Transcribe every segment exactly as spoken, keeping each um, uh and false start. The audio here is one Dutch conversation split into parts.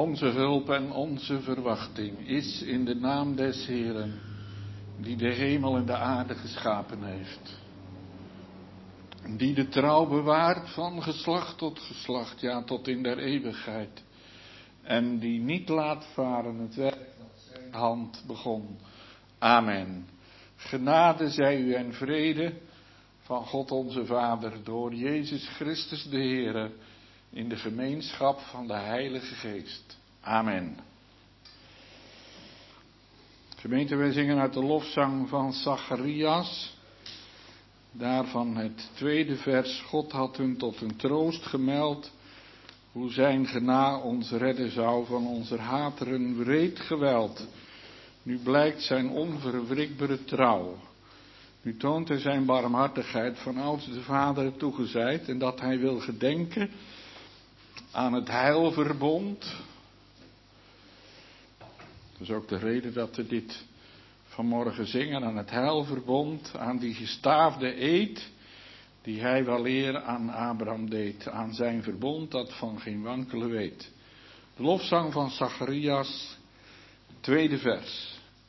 Onze hulp en onze verwachting is in de naam des Heeren, die de hemel en de aarde geschapen heeft. Die de trouw bewaart van geslacht tot geslacht, ja tot in der eeuwigheid. En die niet laat varen het werk dat zijn hand begon. Amen. Genade zij u en vrede van God onze Vader door Jezus Christus de Heere in de gemeenschap van de Heilige Geest. Amen. Gemeente, wij zingen uit de lofzang van Zacharias. Daarvan het tweede vers. God had hun tot een troost gemeld, hoe zijn gena ons redden zou van onze hateren wreed geweld. Nu blijkt zijn onverwrikbare trouw. Nu toont hij zijn barmhartigheid van ouds de Vader toegezeid en dat hij wil gedenken aan het heilverbond. Dat is ook de reden dat we dit vanmorgen zingen, aan het heilverbond, aan die gestaafde eed die hij weleer aan Abraham deed, aan zijn verbond dat van geen wankelen weet. De lofzang van Zacharias, tweede vers.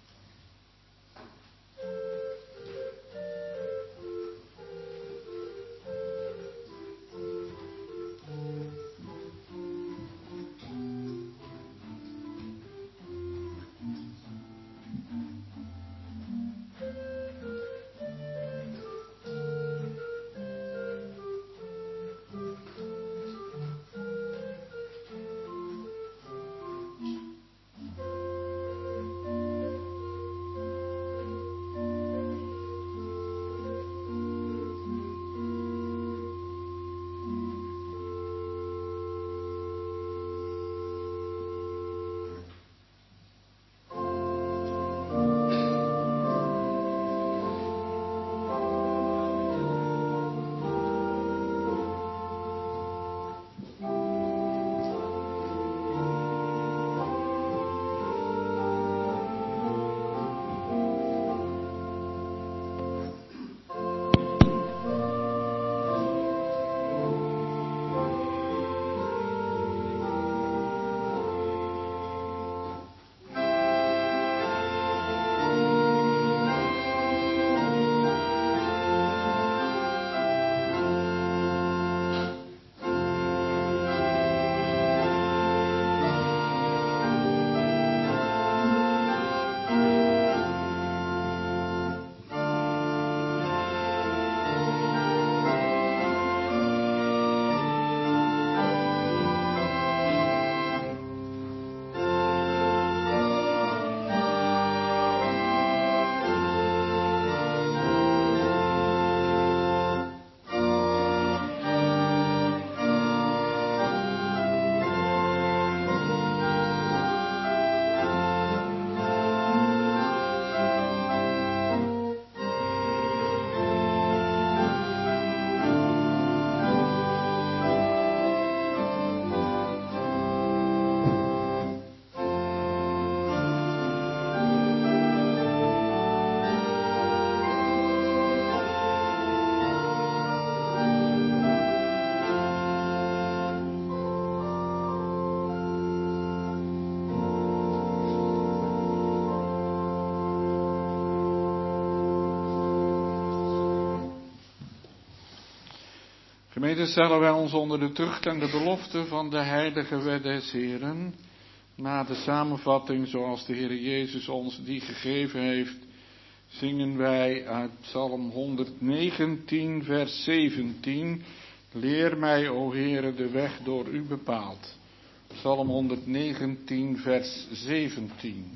Gemeente, stellen wij ons onder de tucht en de belofte van de heilige wet des Heeren. Na de samenvatting zoals de Heer Jezus ons die gegeven heeft, zingen wij uit Psalm honderdnegentien vers zeventien. Leer mij, o Heere, de weg door u bepaald. Psalm honderdnegentien vers zeventien.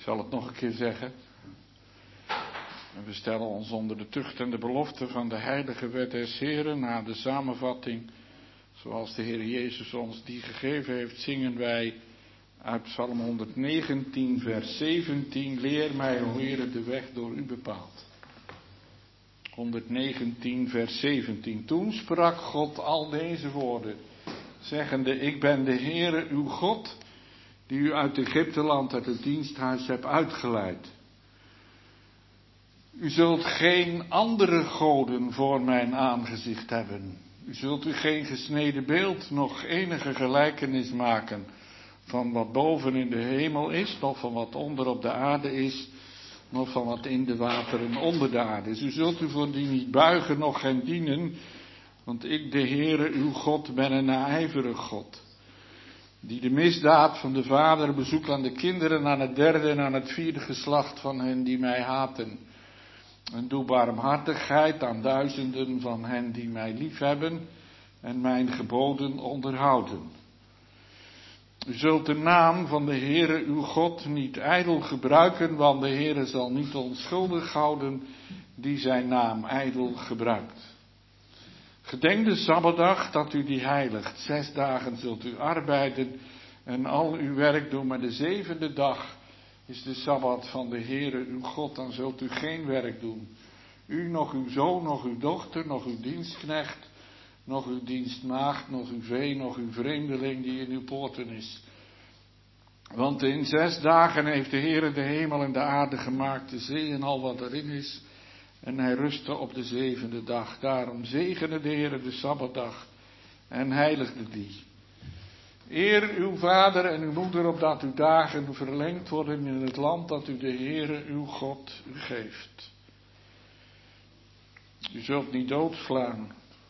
zal het nog een keer zeggen. En we stellen ons onder de tucht en de belofte van de heilige wet des Heren. Na de samenvatting, zoals de Heer Jezus ons die gegeven heeft, zingen wij uit Psalm honderdnegentien, vers zeventien. Leer mij, o Heere, de weg door u bepaald. honderdnegentien, vers zeventien. Toen sprak God al deze woorden, zeggende: Ik ben de Heere, uw God, die u uit Egypteland, uit het diensthuis hebt uitgeleid. U zult geen andere goden voor mijn aangezicht hebben. U zult u geen gesneden beeld, nog enige gelijkenis maken van wat boven in de hemel is, nog van wat onder op de aarde is, nog van wat in de wateren onder de aarde is. U zult u voor die niet buigen, nog hen dienen, want ik, de Heere, uw God, ben een naijverig God, die de misdaad van de vader bezoekt aan de kinderen, aan het derde en aan het vierde geslacht van hen die mij haten. En doe barmhartigheid aan duizenden van hen die mij liefhebben en mijn geboden onderhouden. U zult de naam van de Heere uw God niet ijdel gebruiken, want de Heere zal niet onschuldig houden die zijn naam ijdel gebruikt. Gedenk de Sabbatdag dat u die heiligt. Zes dagen zult u arbeiden en al uw werk doen, maar de zevende dag is de Sabbat van de Heere uw God. Dan zult u geen werk doen. U, nog uw zoon, nog uw dochter, nog uw dienstknecht, nog uw dienstmaagd, nog uw vee, nog uw vreemdeling die in uw poorten is. Want in zes dagen heeft de Heere de hemel en de aarde gemaakt, de zee en al wat erin is. En hij rustte op de zevende dag. Daarom zegene de Heere de Sabbatdag en heiligde die. Eer uw vader en uw moeder, opdat uw dagen verlengd worden in het land dat u de Heere uw God u geeft. U zult niet doodslaan.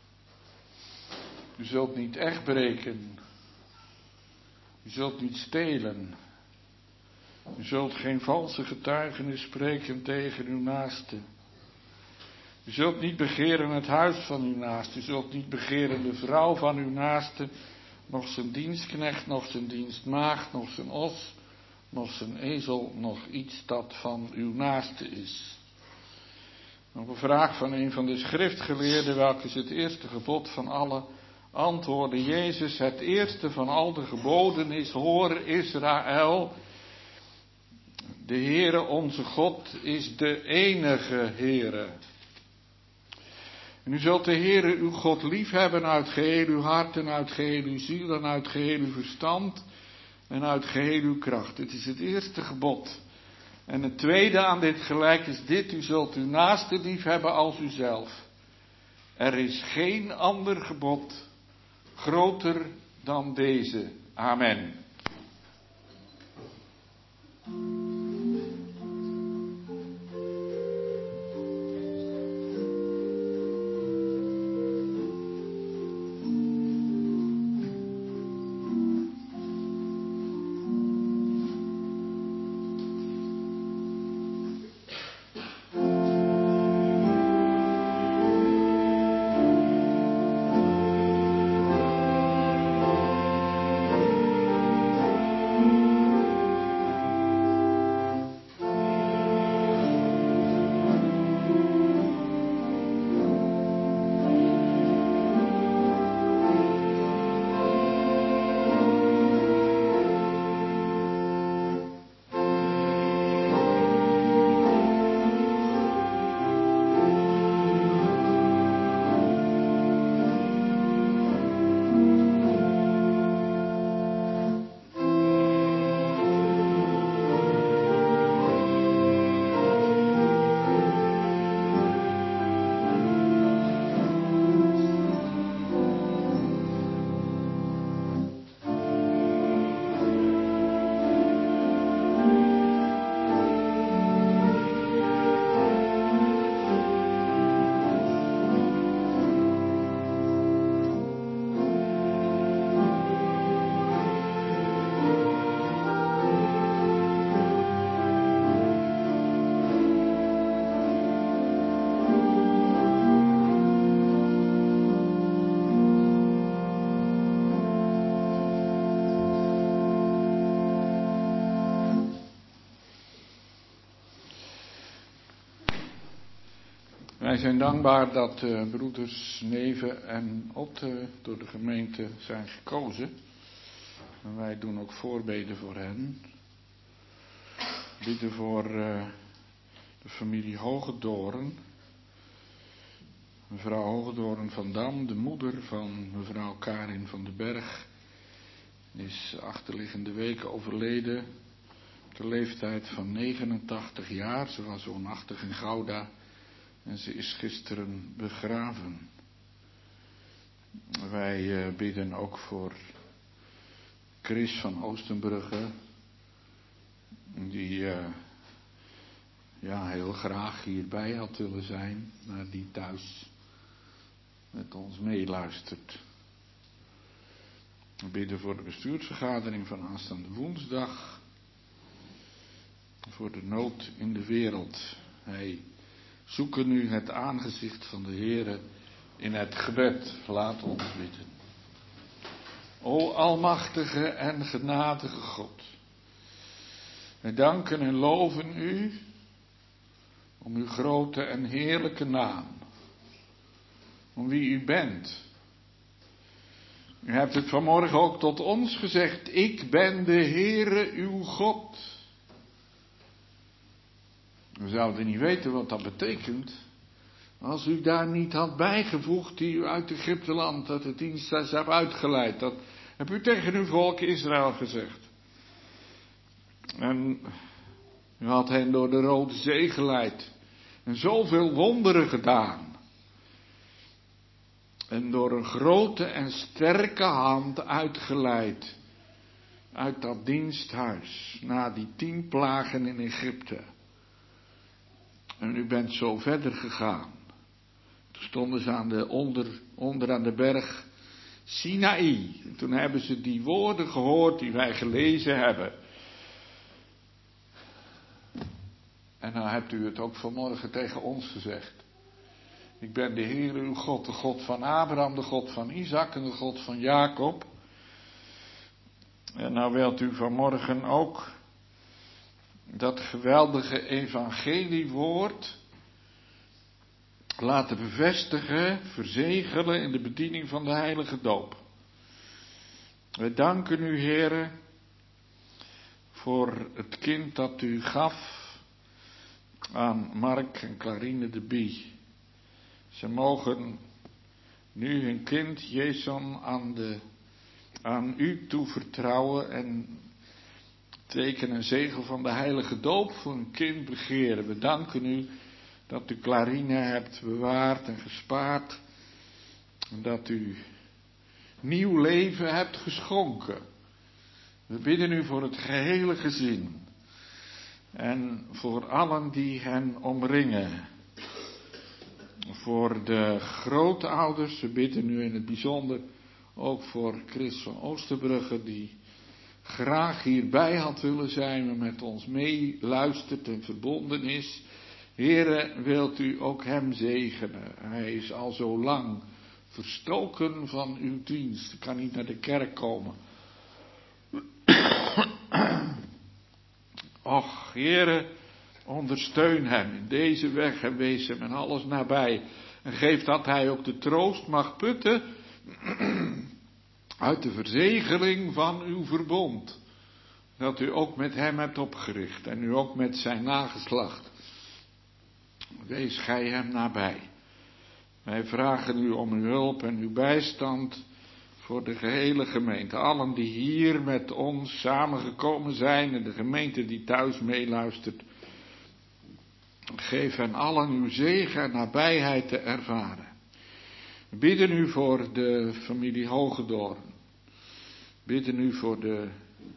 U zult niet echt breken. U zult niet stelen. U zult geen valse getuigenis spreken tegen uw naaste. U zult niet begeren het huis van uw naaste. U zult niet begeren de vrouw van uw naaste, nog zijn dienstknecht, nog zijn dienstmaagd, nog zijn os, nog zijn ezel, nog iets dat van uw naaste is. Op een vraag van een van de schriftgeleerden, welk is het eerste gebod van alle, antwoordde Jezus: het eerste van al de geboden is: hoor Israël, de Heere onze God is de enige Heere. En u zult de Heere uw God liefhebben uit geheel uw hart en uit geheel uw ziel en uit geheel uw verstand en uit geheel uw kracht. Dit is het eerste gebod. En het tweede aan dit gelijk is dit: u zult uw naaste liefhebben als uzelf. Er is geen ander gebod groter dan deze. Amen. Wij zijn dankbaar dat uh, broeders Neven en Otte door de gemeente zijn gekozen. En wij doen ook voorbeden voor hen. Bidden voor uh, de familie Hogedoorn. Mevrouw Hogedoorn van Dam, de moeder van mevrouw Karin van den Berg, is achterliggende weken overleden op de leeftijd van negenentachtig jaar. Ze was woonachtig in Gouda en ze is gisteren begraven. Wij uh, bidden ook voor Chris van Oostenbrugge, die uh, ja, heel graag hierbij had willen zijn, maar die thuis met ons meeluistert. We bidden voor de bestuursvergadering van aanstaande woensdag, voor de nood in de wereld. Wij zoeken nu het aangezicht van de Heere in het gebed. Laat ons bidden. O almachtige en genadige God, wij danken en loven u om uw grote en heerlijke naam, om wie u bent. U hebt het vanmorgen ook tot ons gezegd: ik ben de Heere uw God. We zouden niet weten wat dat betekent als u daar niet had bijgevoegd die u uit Egypteland, uit het diensthuis hebt uitgeleid. Dat heb u tegen uw volk Israël gezegd. En u had hen door de Rode Zee geleid en zoveel wonderen gedaan. En door een grote en sterke hand uitgeleid uit dat diensthuis na die tien plagen in Egypte. En u bent zo verder gegaan. Toen stonden ze aan de onder, onder aan de berg Sinaï. En toen hebben ze die woorden gehoord die wij gelezen hebben. En dan hebt u het ook vanmorgen tegen ons gezegd. Ik ben de Heere uw God, de God van Abraham, de God van Isaac en de God van Jacob. En nou wilt u vanmorgen ook dat geweldige evangeliewoord laten bevestigen, verzegelen in de bediening van de heilige doop. Wij danken u, Heere, voor het kind dat u gaf aan Mark en Clarine de Bie. Ze mogen nu hun kind Jason aan, de, aan u toevertrouwen en teken en zegel van de heilige doop voor een kind begeren. We danken u dat u Clarine hebt bewaard en gespaard. En dat u nieuw leven hebt geschonken. We bidden u voor het gehele gezin. En voor allen die hen omringen. Voor de grootouders, we bidden u in het bijzonder ook voor Chris van Oosterbrugge, die graag hierbij had willen zijn, maar met ons meeluistert en verbonden is. Heere, wilt u ook hem zegenen? Hij is al zo lang verstoken van uw dienst. Hij kan niet naar de kerk komen. Och, Heere, ondersteun hem in deze weg en wees hem en alles nabij. En geef dat hij ook de troost mag putten uit de verzegeling van uw verbond. Dat u ook met hem hebt opgericht en u ook met zijn nageslacht. Wees gij hem nabij. Wij vragen u om uw hulp en uw bijstand voor de gehele gemeente. Allen die hier met ons samengekomen zijn en de gemeente die thuis meeluistert. Geef hen allen uw zegen en nabijheid te ervaren. We bidden u voor de familie Hogedoorn. We bidden u voor de,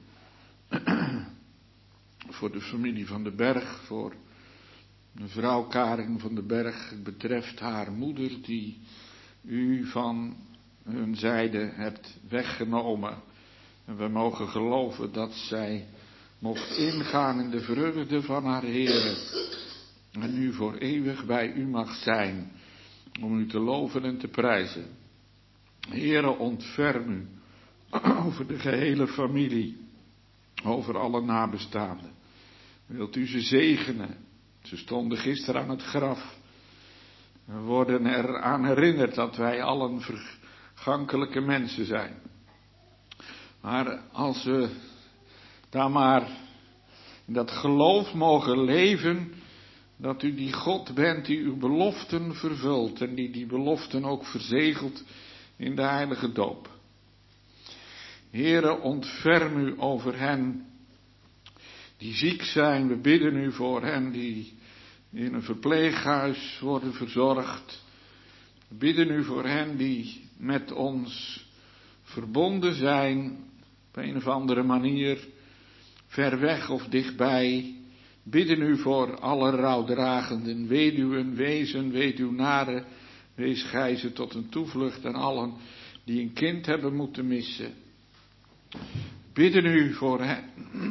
voor de familie van den Berg, voor mevrouw Karin van den Berg. Het betreft haar moeder die u van hun zijde hebt weggenomen. En we mogen geloven dat zij mocht ingaan in de vreugde van haar Heere. En nu voor eeuwig bij u mag zijn. Om u te loven en te prijzen. Heere, ontferm u over de gehele familie. Over alle nabestaanden. Wilt u ze zegenen. Ze stonden gisteren aan het graf. We worden eraan herinnerd dat wij allen vergankelijke mensen zijn. Maar als we daar maar in dat geloof mogen leven, dat u die God bent die uw beloften vervult en die die beloften ook verzegelt in de heilige doop. Heere, ontferm u over hen die ziek zijn. We bidden u voor hen die in een verpleeghuis worden verzorgd. We bidden u voor hen die met ons verbonden zijn op een of andere manier, ver weg of dichtbij. Bidden u voor alle rouwdragenden, weduwen, wezen, weduwnaren, wees gij ze tot een toevlucht en allen die een kind hebben moeten missen. Bidden u voor hen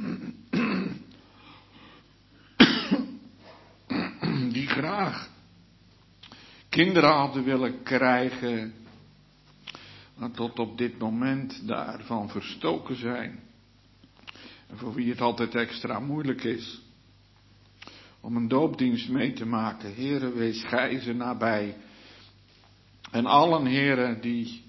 die graag kinderen hadden willen krijgen, maar tot op dit moment daarvan verstoken zijn. En voor wie het altijd extra moeilijk is om een doopdienst mee te maken. Heere, wees gij ze nabij. En allen, heren, die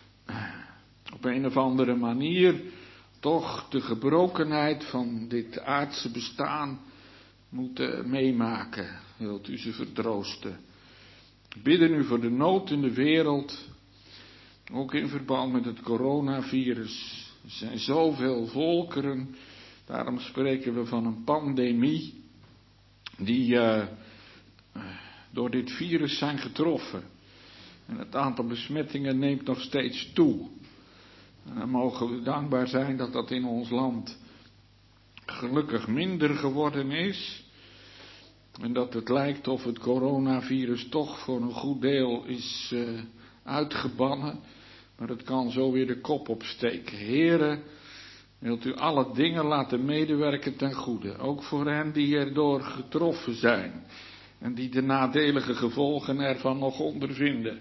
op een of andere manier toch de gebrokenheid van dit aardse bestaan moeten meemaken. Wilt u ze vertroosten. Bidden u voor de nood in de wereld, ook in verband met het coronavirus. Er zijn zoveel volkeren, daarom spreken we van een pandemie, die uh, door dit virus zijn getroffen. En het aantal besmettingen neemt nog steeds toe. En dan mogen we dankbaar zijn dat dat in ons land gelukkig minder geworden is. En dat het lijkt of het coronavirus toch voor een goed deel is uh, uitgebannen. Maar het kan zo weer de kop opsteken. Heren, wilt u alle dingen laten medewerken ten goede. Ook voor hen die erdoor getroffen zijn. En die de nadelige gevolgen ervan nog ondervinden.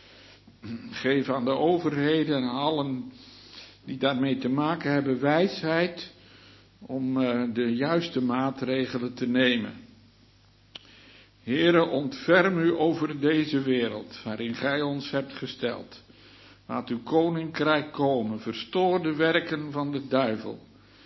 Geef aan de overheden en aan allen die daarmee te maken hebben wijsheid om uh, de juiste maatregelen te nemen. Heere, ontferm u over deze wereld waarin gij ons hebt gesteld. Laat uw koninkrijk komen, verstoor de werken van de duivel.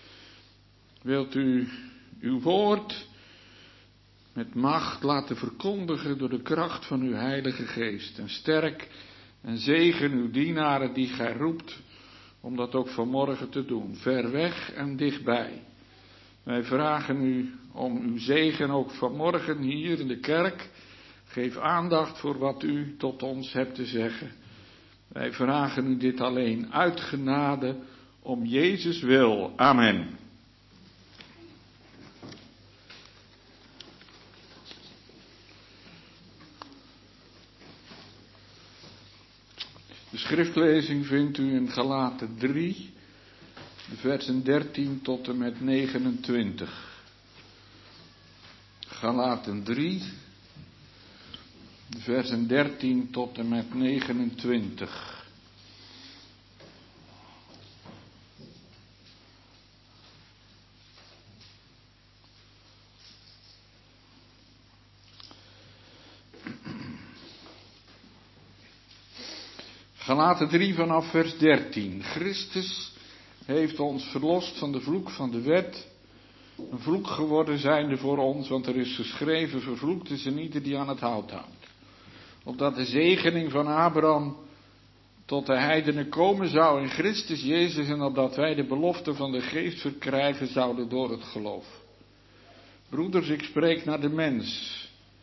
Wilt u uw woord met macht laten verkondigen door de kracht van uw Heilige Geest. En sterk en zegen uw dienaren die gij roept om dat ook vanmorgen te doen, ver weg en dichtbij. Wij vragen u om uw zegen ook vanmorgen hier in de kerk. Geef aandacht voor wat u tot ons hebt te zeggen. Wij vragen u dit alleen uit genade om Jezus wil. Amen. De schriftlezing vindt u in Galaten drie, de versen dertien tot en met negenentwintig. Galaten drie, de versen dertien tot en met negenentwintig. Galaten drie vanaf vers dertien. Christus heeft ons verlost van de vloek van de wet, een vloek geworden zijnde voor ons, want er is geschreven, vervloekt is er ieder die aan het hout houdt. Opdat de zegening van Abraham tot de heidenen komen zou in Christus Jezus en opdat wij de belofte van de geest verkrijgen zouden door het geloof. Broeders, ik spreek naar de mens.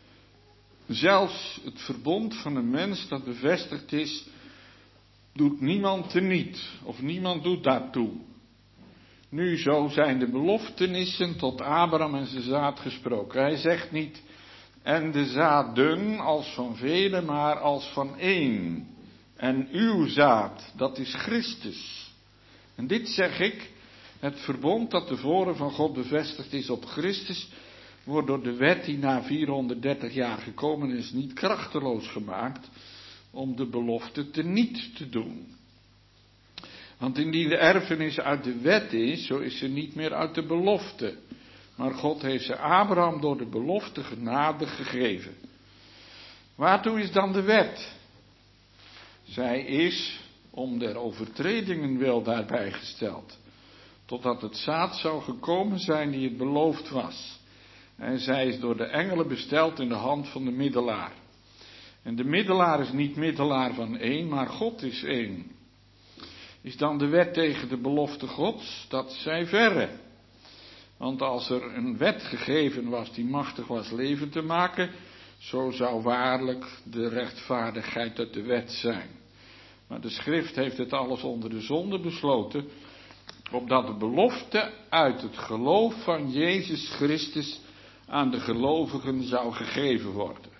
Zelfs het verbond van een mens dat bevestigd is, doet niemand teniet, of niemand doet daartoe. Nu, zo zijn de beloftenissen tot Abraham en zijn zaad gesproken. Hij zegt niet, en de zaden als van velen, maar als van één. En uw zaad, dat is Christus. En dit zeg ik, het verbond dat tevoren van God bevestigd is op Christus, wordt door de wet die na vierhonderddertig jaar gekomen is, niet krachteloos gemaakt, om de belofte teniet te doen. Want indien de erfenis uit de wet is, zo is ze niet meer uit de belofte. Maar God heeft ze Abraham door de belofte genade gegeven. Waartoe is dan de wet? Zij is om der overtredingen wil daarbij gesteld, totdat het zaad zou gekomen zijn die het beloofd was. En zij is door de engelen besteld in de hand van de middelaar. En de middelaar is niet middelaar van één, maar God is één. Is dan de wet tegen de belofte Gods? Dat zij verre. Want als er een wet gegeven was die machtig was leven te maken, zo zou waarlijk de rechtvaardigheid uit de wet zijn. Maar de schrift heeft het alles onder de zonde besloten, opdat de belofte uit het geloof van Jezus Christus aan de gelovigen zou gegeven worden.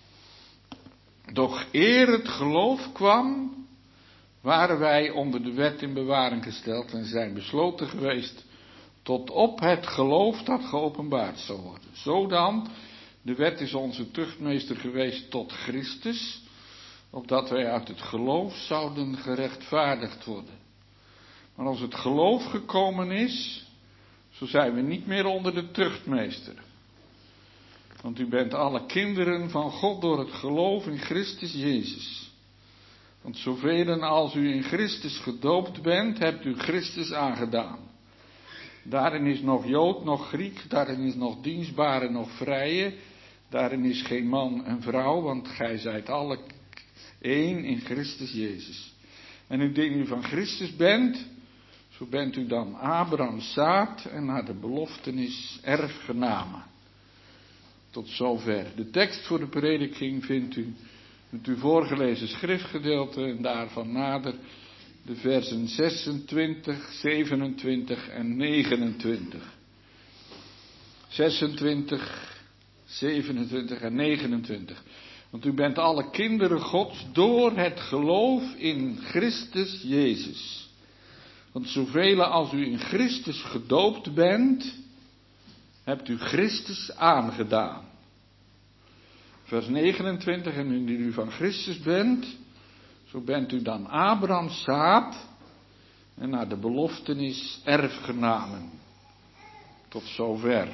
Doch eer het geloof kwam, waren wij onder de wet in bewaring gesteld en zijn besloten geweest tot op het geloof dat geopenbaard zou worden. Zodan, de wet is onze tuchtmeester geweest tot Christus, opdat wij uit het geloof zouden gerechtvaardigd worden. Maar als het geloof gekomen is, zo zijn we niet meer onder de tuchtmeester. Want u bent alle kinderen van God door het geloof in Christus Jezus. Want zoveel als u in Christus gedoopt bent, hebt u Christus aangedaan. Daarin is nog Jood, nog Griek, daarin is nog dienstbare, nog vrije. Daarin is geen man en vrouw, want gij zijt alle één in Christus Jezus. En indien u van Christus bent, zo bent u dan Abrahams zaad en naar de beloftenis erfgename. Tot zover. De tekst voor de prediking vindt u met uw voorgelezen schriftgedeelte en daarvan nader de versen zesentwintig, zevenentwintig en negenentwintig. zesentwintig, zevenentwintig en negenentwintig. Want u bent alle kinderen Gods door het geloof in Christus Jezus. Want zoveel als u in Christus gedoopt bent, hebt u Christus aangedaan. Vers negenentwintig, en indien u van Christus bent, zo bent u dan Abrahams zaad en naar de beloftenis erfgenamen. Tot zover.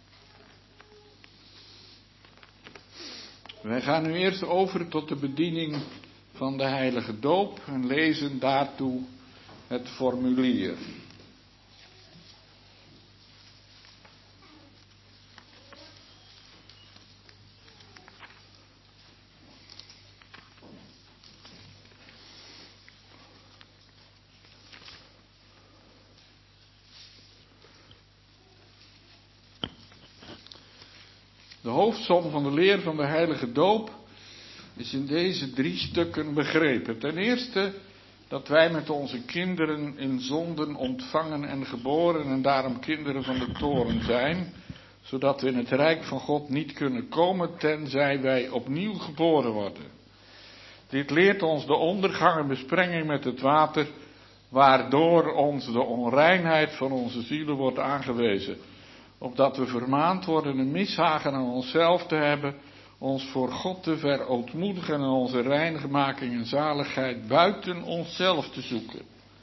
Wij gaan nu eerst over tot de bediening van de heilige doop en lezen daartoe het formulier. De hoofdsom van de leer van de heilige doop is in deze drie stukken begrepen. Ten eerste dat wij met onze kinderen in zonden ontvangen en geboren en daarom kinderen van de toorn zijn, zodat we in het rijk van God niet kunnen komen tenzij wij opnieuw geboren worden. Dit leert ons de ondergang en besprenging met het water, waardoor ons de onreinheid van onze zielen wordt aangewezen. Opdat we vermaand worden een mishagen aan onszelf te hebben, ons voor God te verootmoedigen en onze reinigmaking en zaligheid buiten onszelf te zoeken.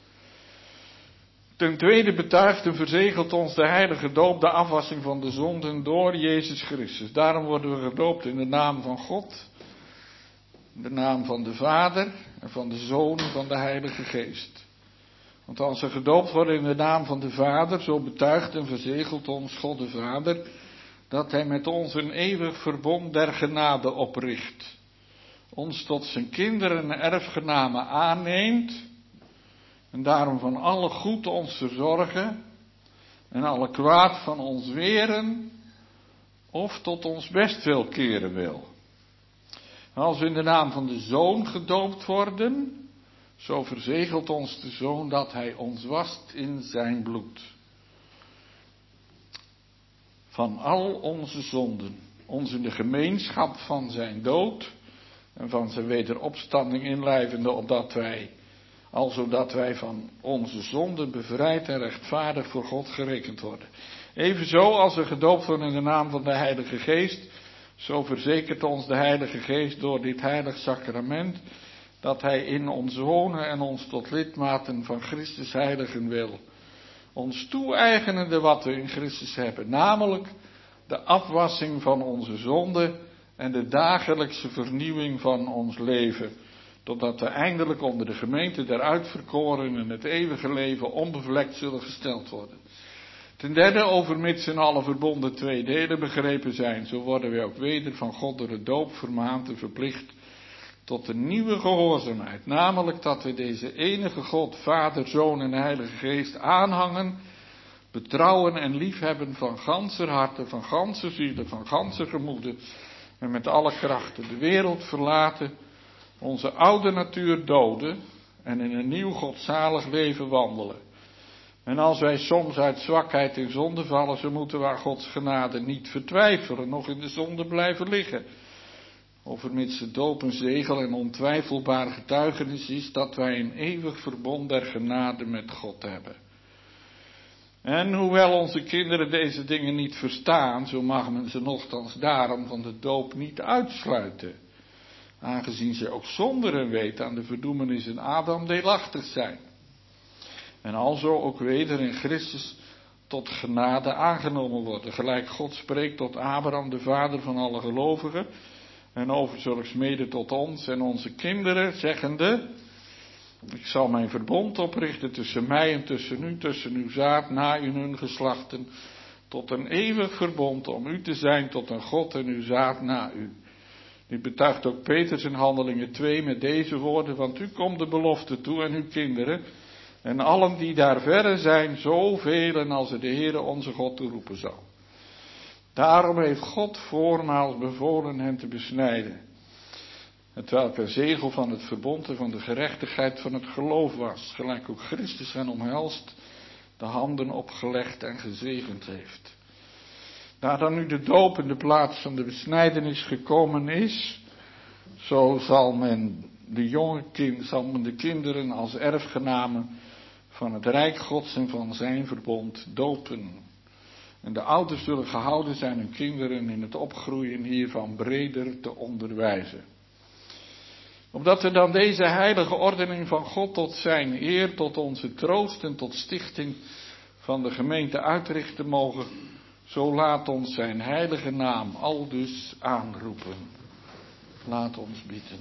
Ten tweede betuigt en verzegelt ons de heilige doop de afwassing van de zonden door Jezus Christus. Daarom worden we gedoopt in de naam van God, in de naam van de Vader en van de Zoon en van de Heilige Geest. Want als we gedoopt worden in de naam van de Vader, zo betuigt en verzegelt ons God de Vader, dat Hij met ons een eeuwig verbond der genade opricht. Ons tot zijn kinderen en erfgenamen aanneemt, en daarom van alle goed ons verzorgen, en alle kwaad van ons weren, of tot ons bestwil keren wil. Als we in de naam van de Zoon gedoopt worden, zo verzegelt ons de Zoon dat Hij ons wast in zijn bloed. Van al onze zonden, ons in de gemeenschap van zijn dood en van zijn wederopstanding inlijvende, opdat wij, alzodat wij van onze zonden bevrijd en rechtvaardig voor God gerekend worden. Evenzo als we gedoopt worden in de naam van de Heilige Geest, zo verzekert ons de Heilige Geest door dit heilig sacrament, dat Hij in ons wonen en ons tot lidmaten van Christus heiligen wil. Ons toe-eigenende wat we in Christus hebben, namelijk de afwassing van onze zonde en de dagelijkse vernieuwing van ons leven, totdat we eindelijk onder de gemeente der uitverkorenen het eeuwige leven onbevlekt zullen gesteld worden. Ten derde, overmits in alle verbonden twee delen begrepen zijn, zo worden wij ook weder van God door de doop vermaand en verplicht tot een nieuwe gehoorzaamheid, namelijk dat we deze enige God, Vader, Zoon en Heilige Geest aanhangen, betrouwen en liefhebben van ganser harte, van ganser zielen, van ganser gemoede en met alle krachten de wereld verlaten, onze oude natuur doden en in een nieuw godzalig leven wandelen. En als wij soms uit zwakheid in zonde vallen, zo moeten we aan Gods genade niet vertwijfelen, nog in de zonde blijven liggen. Overmits de doop een zegel en ontwijfelbaar getuigenis is dat wij een eeuwig verbond der genade met God hebben. En hoewel onze kinderen deze dingen niet verstaan, zo mag men ze nochtans daarom van de doop niet uitsluiten, aangezien ze ook zonder een weet aan de verdoemenis in Adam deelachtig zijn. En alzo ook weder in Christus tot genade aangenomen worden, gelijk God spreekt tot Abraham, de vader van alle gelovigen, en over zulks mede tot ons en onze kinderen, zeggende: ik zal mijn verbond oprichten tussen mij en tussen u, tussen uw zaad, na u en hun geslachten, tot een eeuwig verbond om u te zijn tot een God en uw zaad na u. Dit betuigt ook Petrus in Handelingen twee met deze woorden: want u komt de belofte toe en uw kinderen, en allen die daar verre zijn, zoveel als er de Heere onze God toeroepen zal. Daarom heeft God voormaals bevolen hen te besnijden, hetwelk een zegel van het verbond en van de gerechtigheid van het geloof was, gelijk ook Christus hen omhelst, de handen opgelegd en gezegend heeft. Daar dan nu de doop in de plaats van de besnijdenis gekomen is, zo zal men de jonge kind, zal men de kinderen als erfgenamen van het rijk Gods en van zijn verbond dopen. En de ouders zullen gehouden zijn hun kinderen in het opgroeien hiervan breder te onderwijzen. Opdat we dan deze heilige ordening van God tot zijn eer, tot onze troost en tot stichting van de gemeente uitrichten mogen, zo laat ons zijn heilige naam aldus aanroepen. Laat ons bidden.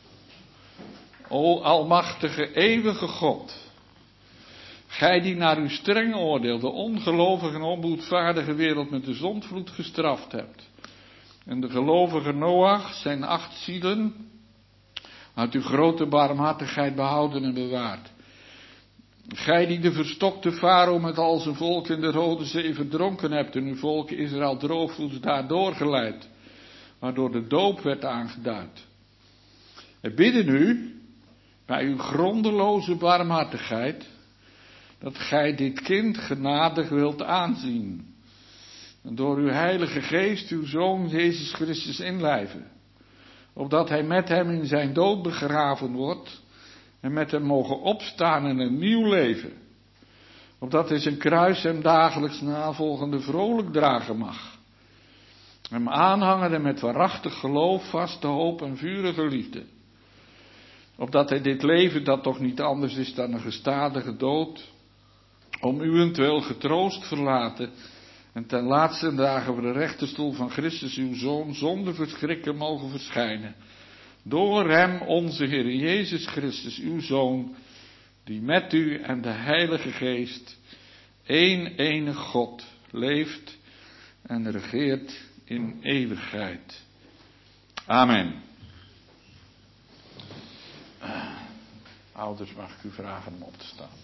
O almachtige, eeuwige God, gij die naar uw streng oordeel de ongelovige en onboedvaardige wereld met de zondvloed gestraft hebt, en de gelovige Noach, zijn acht zielen, uit uw grote barmhartigheid behouden en bewaard. Gij die de verstokte farao met al zijn volk in de Rode Zee verdronken hebt en uw volk Israël droogvoets daardoor geleid, waardoor de doop werd aangeduid. We bidden u, bij uw grondeloze barmhartigheid, dat gij dit kind genadig wilt aanzien, en door uw heilige geest uw Zoon Jezus Christus inlijven, opdat hij met hem in zijn dood begraven wordt, en met hem mogen opstaan in een nieuw leven, opdat hij zijn kruis hem dagelijks navolgende vrolijk dragen mag, hem aanhangen en met waarachtig geloof, vaste hoop en vurige liefde, opdat hij dit leven, dat toch niet anders is dan een gestadige dood, om uwentwil getroost verlaten en ten laatste dagen voor de rechterstoel van Christus uw Zoon zonder verschrikken mogen verschijnen. Door hem onze Heer Jezus Christus uw Zoon, die met u en de Heilige Geest, één enig God, leeft en regeert in eeuwigheid. Amen. Ouders, mag ik u vragen om op te staan.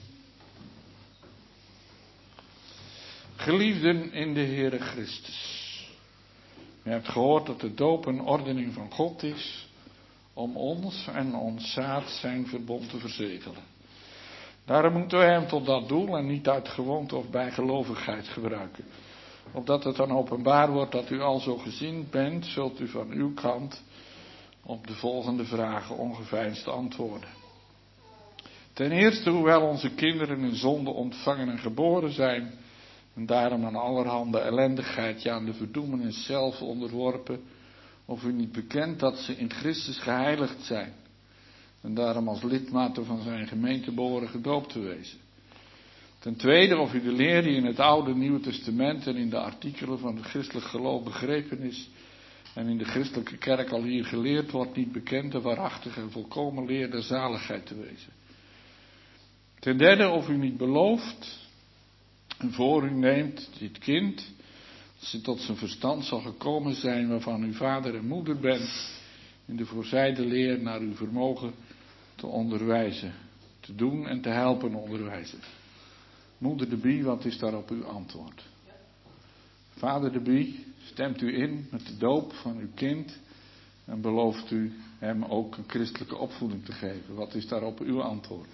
Geliefden in de Heere Christus, u hebt gehoord dat de doop een ordening van God is om ons en ons zaad zijn verbond te verzegelen. Daarom moeten wij hem tot dat doel en niet uit gewoonte of bijgelovigheid gebruiken. Opdat het dan openbaar wordt dat u al zo gezind bent, zult u van uw kant op de volgende vragen ongeveinsd antwoorden. Ten eerste, hoewel onze kinderen in zonde ontvangen en geboren zijn, en daarom aan allerhande ellendigheid, ja aan de verdoemenis zelf onderworpen, of u niet bekend dat ze in Christus geheiligd zijn, en daarom als lidmaten van zijn gemeente behoren gedoopt te wezen. Ten tweede, of u de leer die in het Oude en Nieuwe Testament en in de artikelen van het christelijk geloof begrepen is, en in de christelijke kerk al hier geleerd wordt, niet bekend de waarachtige en volkomen leer der zaligheid te wezen. Ten derde, of u niet belooft en voor u neemt dit kind, als hij tot zijn verstand zal gekomen zijn, waarvan u vader en moeder bent, in de voorzijde leer naar uw vermogen te onderwijzen, te doen en te helpen onderwijzen. Moeder de Bie, wat is daarop uw antwoord? Vader de Bie, stemt u in met de doop van uw kind en belooft u hem ook een christelijke opvoeding te geven? Wat is daarop uw antwoord?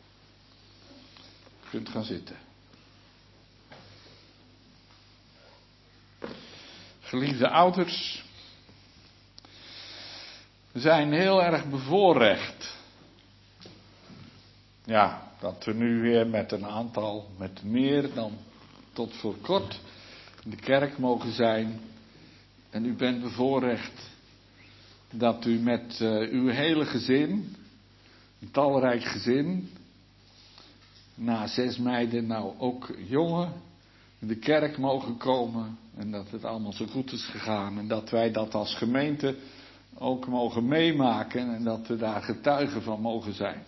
U kunt gaan zitten. Geliefde ouders, we zijn heel erg bevoorrecht. Ja, dat we nu weer met een aantal, met meer dan tot voor kort in de kerk mogen zijn. En u bent bevoorrecht dat u met uh, uw hele gezin, een talrijk gezin, na zes meiden nou ook jongen, in de kerk mogen komen. En dat het allemaal zo goed is gegaan. En dat wij dat als gemeente ook mogen meemaken. En dat we daar getuigen van mogen zijn.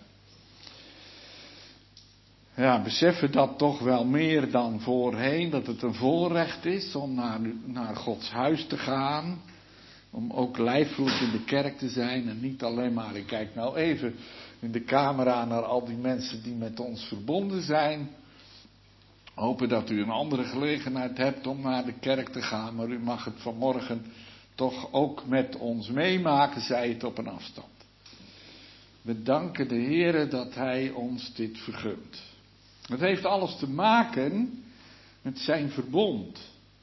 Ja, beseffen dat toch wel meer dan voorheen. Dat het een voorrecht is om naar, naar Gods huis te gaan. Om ook lijfvloed in de kerk te zijn. En niet alleen maar, ik kijk nou even in de camera naar al die mensen die met ons verbonden zijn. Hopen dat u een andere gelegenheid hebt om naar de kerk te gaan. Maar u mag het vanmorgen toch ook met ons meemaken, zij het op een afstand. We danken de Heere dat Hij ons dit vergunt. Het heeft alles te maken met zijn verbond.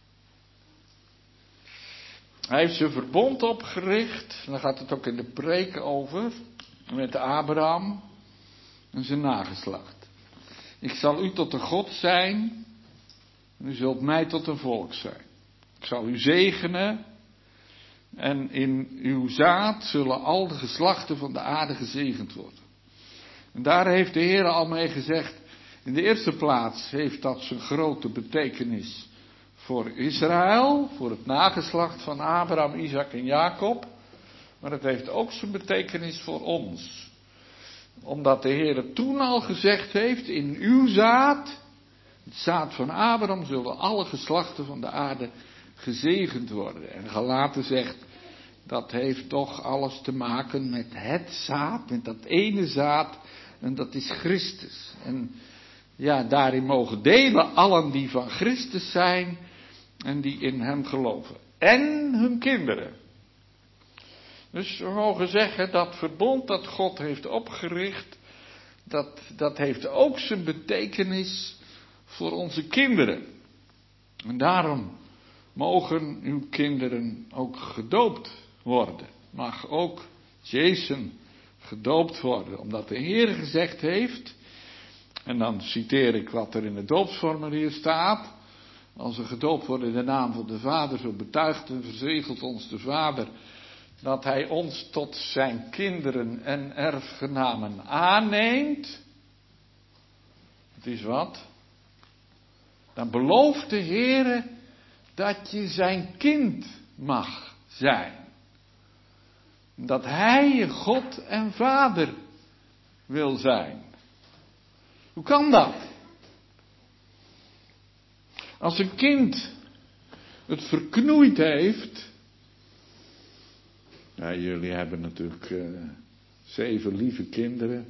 Hij heeft zijn verbond opgericht, en daar gaat het ook in de preek over, met Abraham en zijn nageslacht. Ik zal u tot een God zijn, en u zult mij tot een volk zijn. Ik zal u zegenen, en in uw zaad zullen al de geslachten van de aarde gezegend worden. En daar heeft de Heer al mee gezegd, in de eerste plaats heeft dat zijn grote betekenis voor Israël, voor het nageslacht van Abraham, Isaac en Jacob. Maar het heeft ook zijn betekenis voor ons. Omdat de Heer toen al gezegd heeft, in uw zaad, het zaad van Abraham, zullen alle geslachten van de aarde gezegend worden. En Galaten zegt, dat heeft toch alles te maken met het zaad, met dat ene zaad, en dat is Christus. En ja, daarin mogen delen allen die van Christus zijn en die in hem geloven. En hun kinderen. Dus we mogen zeggen dat verbond dat God heeft opgericht, dat, dat heeft ook zijn betekenis voor onze kinderen. En daarom mogen uw kinderen ook gedoopt worden. Mag ook Jason gedoopt worden. Omdat de Heer gezegd heeft, en dan citeer ik wat er in het doopsformulier staat. Als we gedoopt worden in de naam van de Vader, zo betuigt en verzegelt ons de Vader dat Hij ons tot zijn kinderen en erfgenamen aanneemt. Het is wat? Dan belooft de Heer dat je zijn kind mag zijn. Dat Hij je God en Vader wil zijn. Hoe kan dat? Als een kind het verknoeid heeft. Ja, jullie hebben natuurlijk uh, zeven lieve kinderen.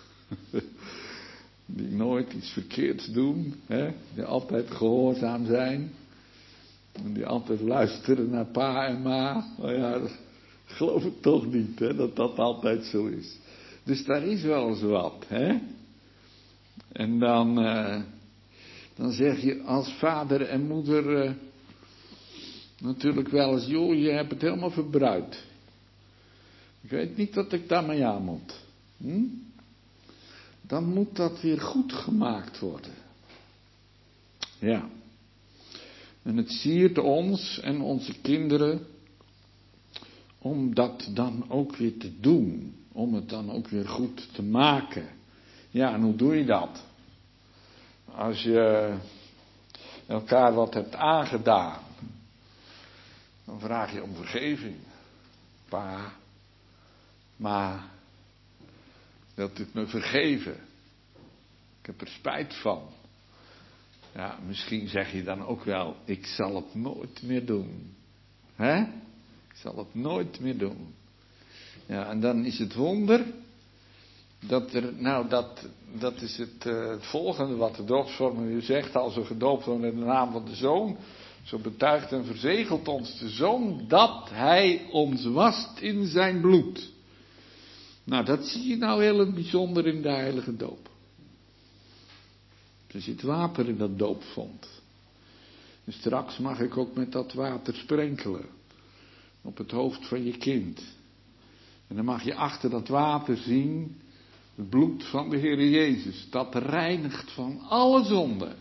Die nooit iets verkeerds doen. Hè? Die altijd gehoorzaam zijn. En die altijd luisteren naar pa en ma. Nou ja, dat geloof ik toch niet, hè, dat dat altijd zo is. Dus daar is wel eens wat, hè. En dan, uh, dan zeg je als vader en moeder uh, natuurlijk wel eens, joh, je hebt het helemaal verbruikt. Ik weet niet wat ik daarmee aan moet. Hm? Dan moet dat weer goed gemaakt worden. Ja. En het siert ons en onze kinderen om dat dan ook weer te doen. Om het dan ook weer goed te maken. Ja, en hoe doe je dat? Als je elkaar wat hebt aangedaan. Dan vraag je om vergeving. Pa, ma, wilt u het me vergeven? Ik heb er spijt van. Ja, misschien zeg je dan ook wel, ik zal het nooit meer doen. Hè? Ik zal het nooit meer doen. Ja, en dan is het wonder dat er, nou dat, dat is het, uh, het volgende wat de doopsformulier zegt, als we gedoopt worden in de naam van de Zoon, zo betuigt en verzegelt ons de Zoon dat Hij ons wast in zijn bloed. Nou, dat zie je nou heel bijzonder in de heilige doop. Er zit water in dat doopvond. En straks mag ik ook met dat water sprenkelen op het hoofd van je kind. En dan mag je achter dat water zien het bloed van de Heer Jezus. Dat reinigt van alle zonden.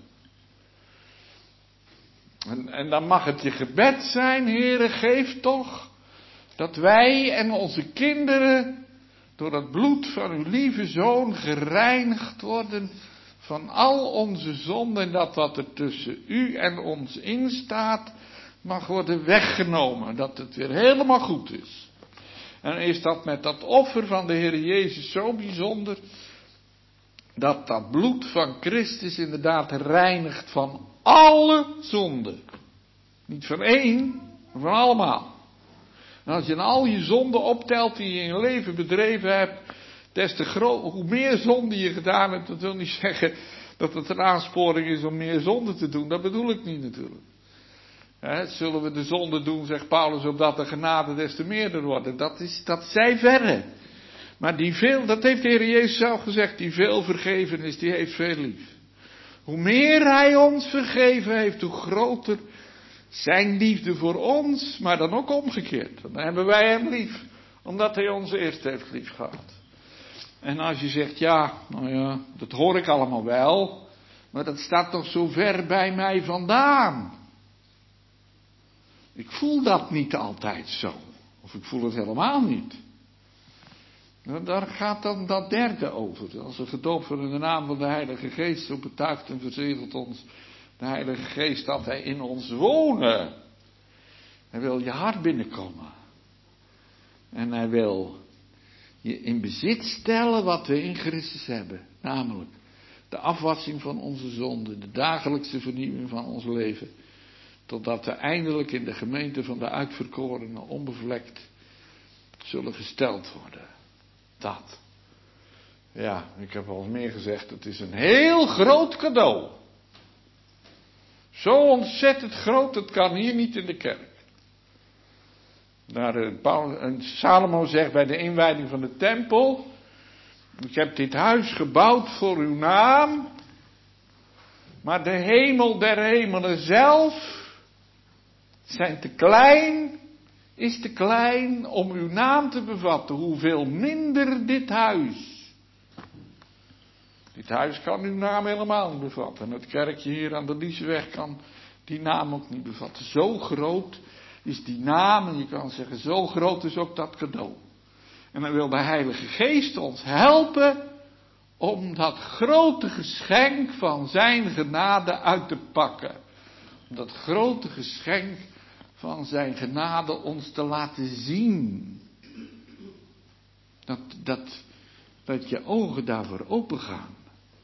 En, en dan mag het je gebed zijn, Heere, geef toch dat wij en onze kinderen door het bloed van uw lieve Zoon gereinigd worden van al onze zonden. En dat wat er tussen u en ons in staat mag worden weggenomen. Dat het weer helemaal goed is. En is dat met dat offer van de Heer Jezus zo bijzonder, dat dat bloed van Christus inderdaad reinigt van alle zonden. Niet van één, maar van allemaal. En als je al je zonden optelt die je in je leven bedreven hebt, des te groter, hoe meer zonden je gedaan hebt, dat wil niet zeggen dat het een aansporing is om meer zonden te doen. Dat bedoel ik niet natuurlijk. He, zullen we de zonde doen, zegt Paulus, opdat de genade des te meerder wordt. Dat is, dat zij verre. Maar die veel, dat heeft de Heer Jezus zelf gezegd, die veel vergeven is, die heeft veel lief. Hoe meer Hij ons vergeven heeft, hoe groter zijn liefde voor ons, maar dan ook omgekeerd. Dan hebben wij Hem lief, omdat Hij ons eerst heeft lief gehad. En als je zegt, ja, nou ja, dat hoor ik allemaal wel, maar dat staat toch zo ver bij mij vandaan. Ik voel dat niet altijd zo. Of ik voel het helemaal niet. Nou, daar gaat dan dat derde over. Als we gedoopt worden in de naam van de Heilige Geest, zo betuigt en verzegelt ons de Heilige Geest dat Hij in ons wonen. Hij wil je hart binnenkomen. En Hij wil je in bezit stellen wat we in Christus hebben. Namelijk de afwassing van onze zonden, de dagelijkse vernieuwing van ons leven. Totdat we eindelijk in de gemeente van de uitverkorenen onbevlekt zullen gesteld worden. Dat. Ja, ik heb al meer gezegd, het is een heel groot cadeau. Zo ontzettend groot, het kan hier niet in de kerk. Daar, Paulus, Salomo zegt bij de inwijding van de tempel, ik heb dit huis gebouwd voor uw naam, maar de hemel der hemelen zelf zijn te klein, is te klein om uw naam te bevatten. Hoeveel minder dit huis. Dit huis kan uw naam helemaal niet bevatten. En het kerkje hier aan de Lieseweg kan die naam ook niet bevatten. Zo groot is die naam, en je kan zeggen, zo groot is ook dat cadeau. En dan wil de Heilige Geest ons helpen om dat grote geschenk van zijn genade uit te pakken. Om dat grote geschenk van zijn genade ons te laten zien. Dat, dat, dat je ogen daarvoor open gaan.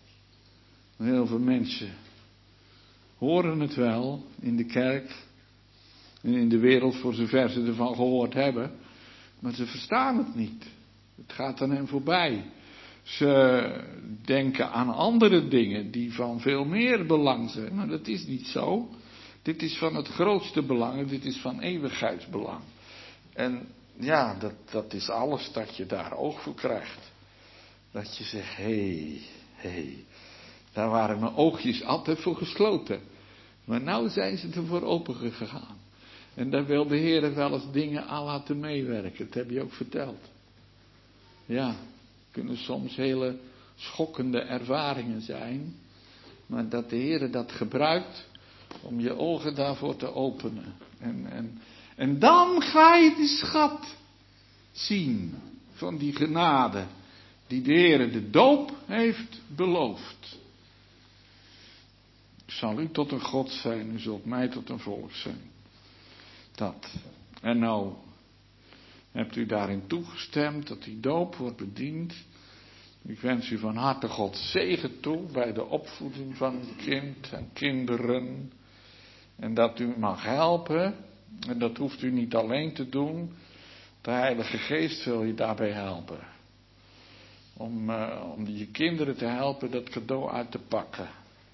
Heel veel mensen horen het wel in de kerk en in de wereld voor zover ze ervan gehoord hebben. Maar ze verstaan het niet. Het gaat aan hen voorbij. Ze denken aan andere dingen die van veel meer belang zijn. Maar dat is niet zo. Dit is van het grootste belang en dit is van eeuwigheidsbelang. En ja, dat, dat is alles dat je daar oog voor krijgt. Dat je zegt, hé, hey, hé, hey, daar waren mijn oogjes altijd voor gesloten. Maar nou zijn ze ervoor open gegaan. En daar wil de Heer wel eens dingen aan laten meewerken. Dat heb je ook verteld. Ja, kunnen soms hele schokkende ervaringen zijn. Maar dat de Heer dat gebruikt om je ogen daarvoor te openen. En, en, en dan ga je de schat zien van die genade die de Heer de doop heeft beloofd. Ik zal u tot een God zijn, u zult mij tot een volk zijn. Dat. En nou hebt u daarin toegestemd dat die doop wordt bediend. Ik wens u van harte God zegen toe bij de opvoeding van uw kind en kinderen. En dat u mag helpen. En dat hoeft u niet alleen te doen. De Heilige Geest wil je daarbij helpen. Om, uh, om je kinderen te helpen dat cadeau uit te pakken.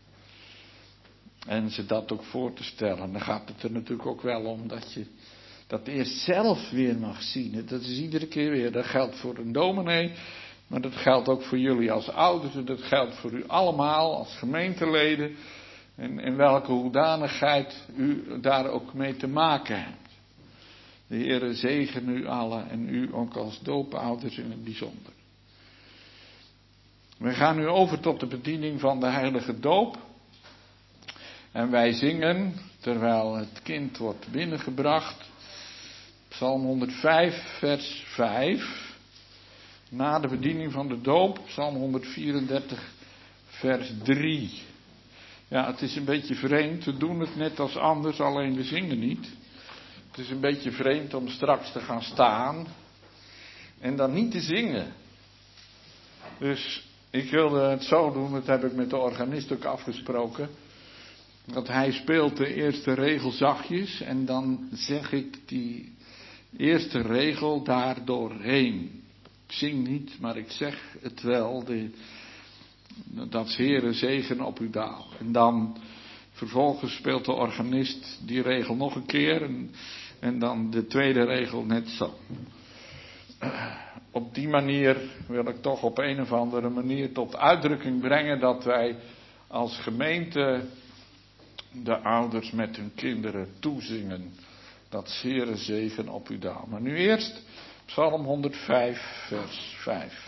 En ze dat ook voor te stellen. Dan gaat het er natuurlijk ook wel om dat je dat eerst zelf weer mag zien. Dat is iedere keer weer. Dat geldt voor een dominee. Maar dat geldt ook voor jullie als ouders. En dat geldt voor u allemaal als gemeenteleden. En in welke hoedanigheid u daar ook mee te maken hebt. De Heere zegen u allen en u ook als doopouders in het bijzonder. We gaan nu over tot de bediening van de heilige doop. En wij zingen, terwijl het kind wordt binnengebracht, Psalm honderdvijf, vers vijf. Na de bediening van de doop, Psalm honderdvierendertig, vers drie. Ja, het is een beetje vreemd, we doen het net als anders, alleen we zingen niet. Het is een beetje vreemd om straks te gaan staan en dan niet te zingen. Dus ik wilde het zo doen, dat heb ik met de organist ook afgesproken. Dat hij speelt de eerste regel zachtjes en dan zeg ik die eerste regel daar doorheen. Ik zing niet, maar ik zeg het wel. De, dat Heere zegen op u daal. En dan vervolgens speelt de organist die regel nog een keer en, en dan de tweede regel net zo. Op die manier wil ik toch op een of andere manier tot uitdrukking brengen dat wij als gemeente de ouders met hun kinderen toezingen. Dat Heere zegen op u daal. Maar nu eerst Psalm honderdvijf, vers vijf.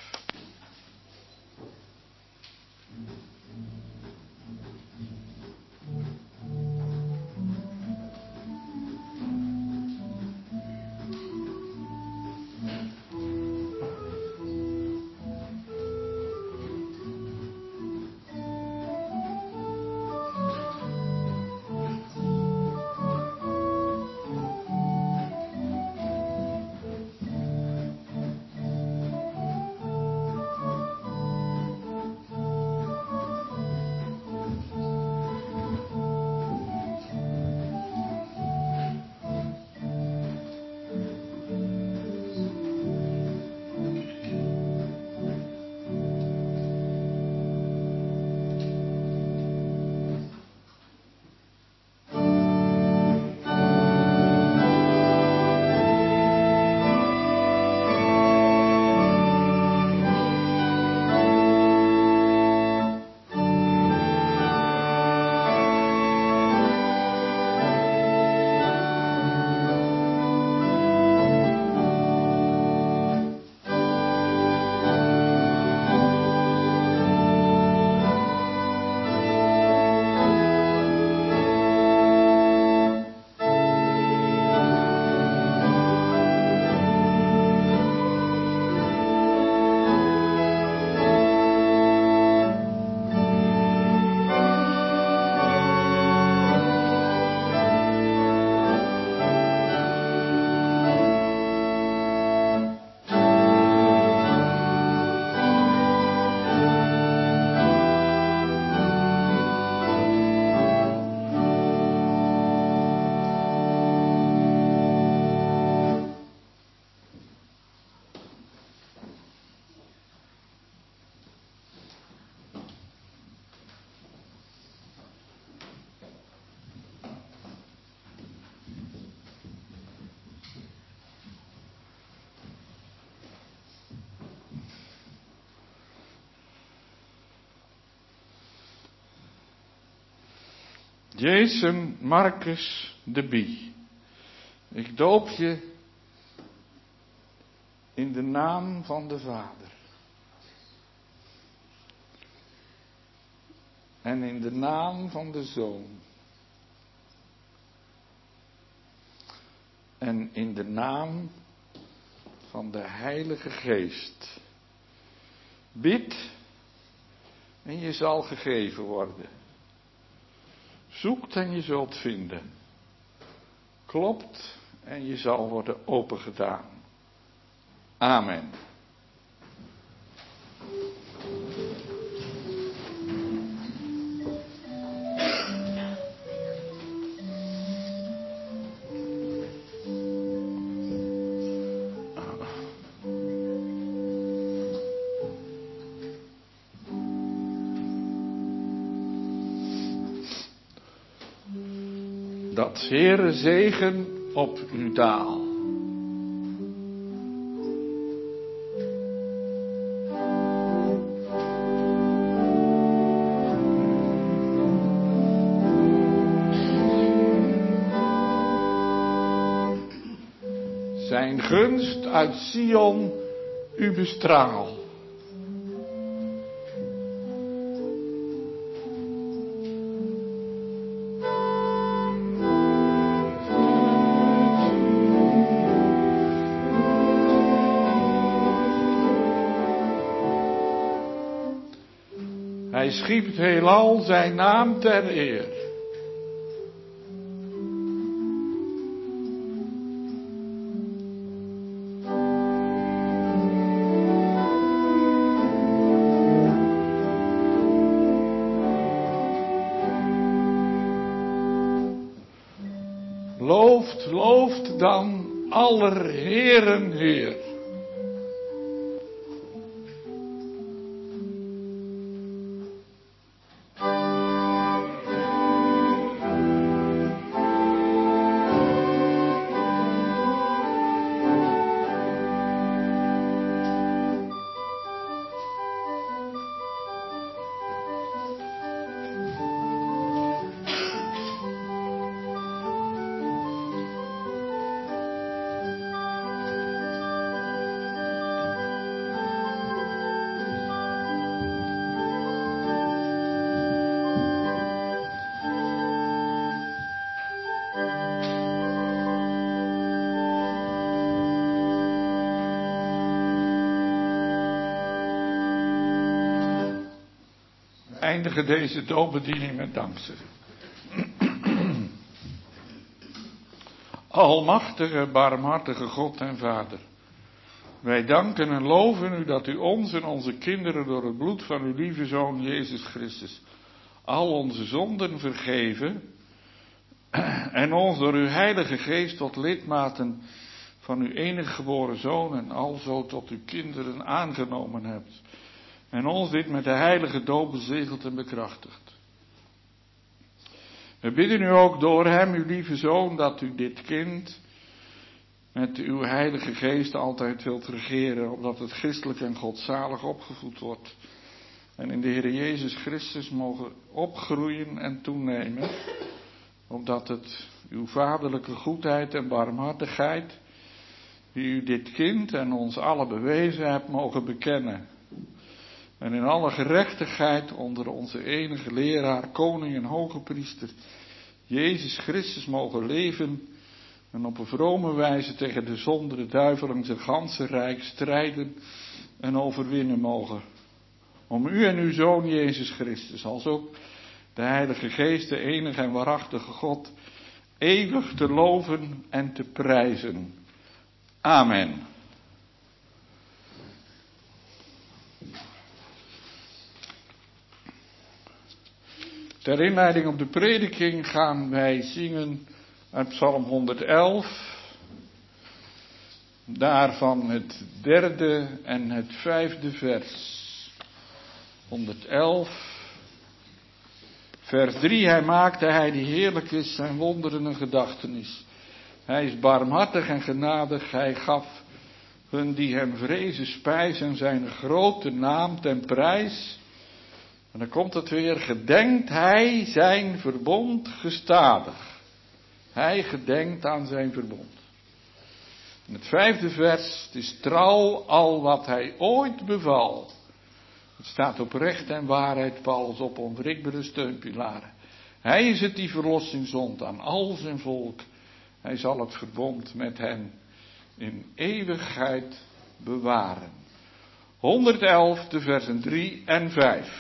Jezus Marcus de Bie, ik doop je in de naam van de Vader en in de naam van de Zoon en in de naam van de Heilige Geest. Bid en je zal gegeven worden. Zoekt en je zult vinden. Klopt en je zal worden opengedaan. Amen. Dat Heere zegen op uw daal. Zijn gunst uit Sion u bestraal. Hij schiep het heelal zijn naam ter eer. Looft, looft dan aller Heeren Heer. Eindigen deze doopbediening met dankzegging. Almachtige, barmhartige God en Vader, wij danken en loven u dat u ons en onze kinderen door het bloed van uw lieve Zoon Jezus Christus al onze zonden vergeven en ons door uw Heilige Geest tot lidmaten van uw enige geboren Zoon en alzo tot uw kinderen aangenomen hebt. En ons dit met de heilige doop bezegeld en bekrachtigd. We bidden u ook door hem, uw lieve Zoon, dat u dit kind met uw heilige geest altijd wilt regeren, opdat het christelijk en godzalig opgevoed wordt. En in de Heer Jezus Christus mogen opgroeien en toenemen, opdat het uw vaderlijke goedheid en barmhartigheid, die u dit kind en ons allen bewezen hebt, mogen bekennen. En in alle gerechtigheid onder onze enige leraar, koning en hoge priester, Jezus Christus mogen leven en op een vrome wijze tegen de zonde, de duivel en zijn ganse rijk strijden en overwinnen mogen. Om u en uw Zoon Jezus Christus, als ook de Heilige Geest, de enige en waarachtige God, eeuwig te loven en te prijzen. Amen. Ter inleiding op de prediking gaan wij zingen uit Psalm honderdelf, daarvan het derde en het vijfde vers. honderdelf, vers drie, hij maakte, hij die heerlijk is, zijn wonderen een gedachtenis. Hij is barmhartig en genadig, hij gaf hun die hem vrezen spijs en zijn grote naam ten prijs. En dan komt het weer, gedenkt hij zijn verbond gestadig. Hij gedenkt aan zijn verbond. In het vijfde vers, het is trouw al wat hij ooit beval. Het staat op recht en waarheid, Paulus, op onwrikbare steunpilaren. Hij is het die verlossing zond aan al zijn volk. Hij zal het verbond met hen in eeuwigheid bewaren. honderdelf, de versen drie en vijf.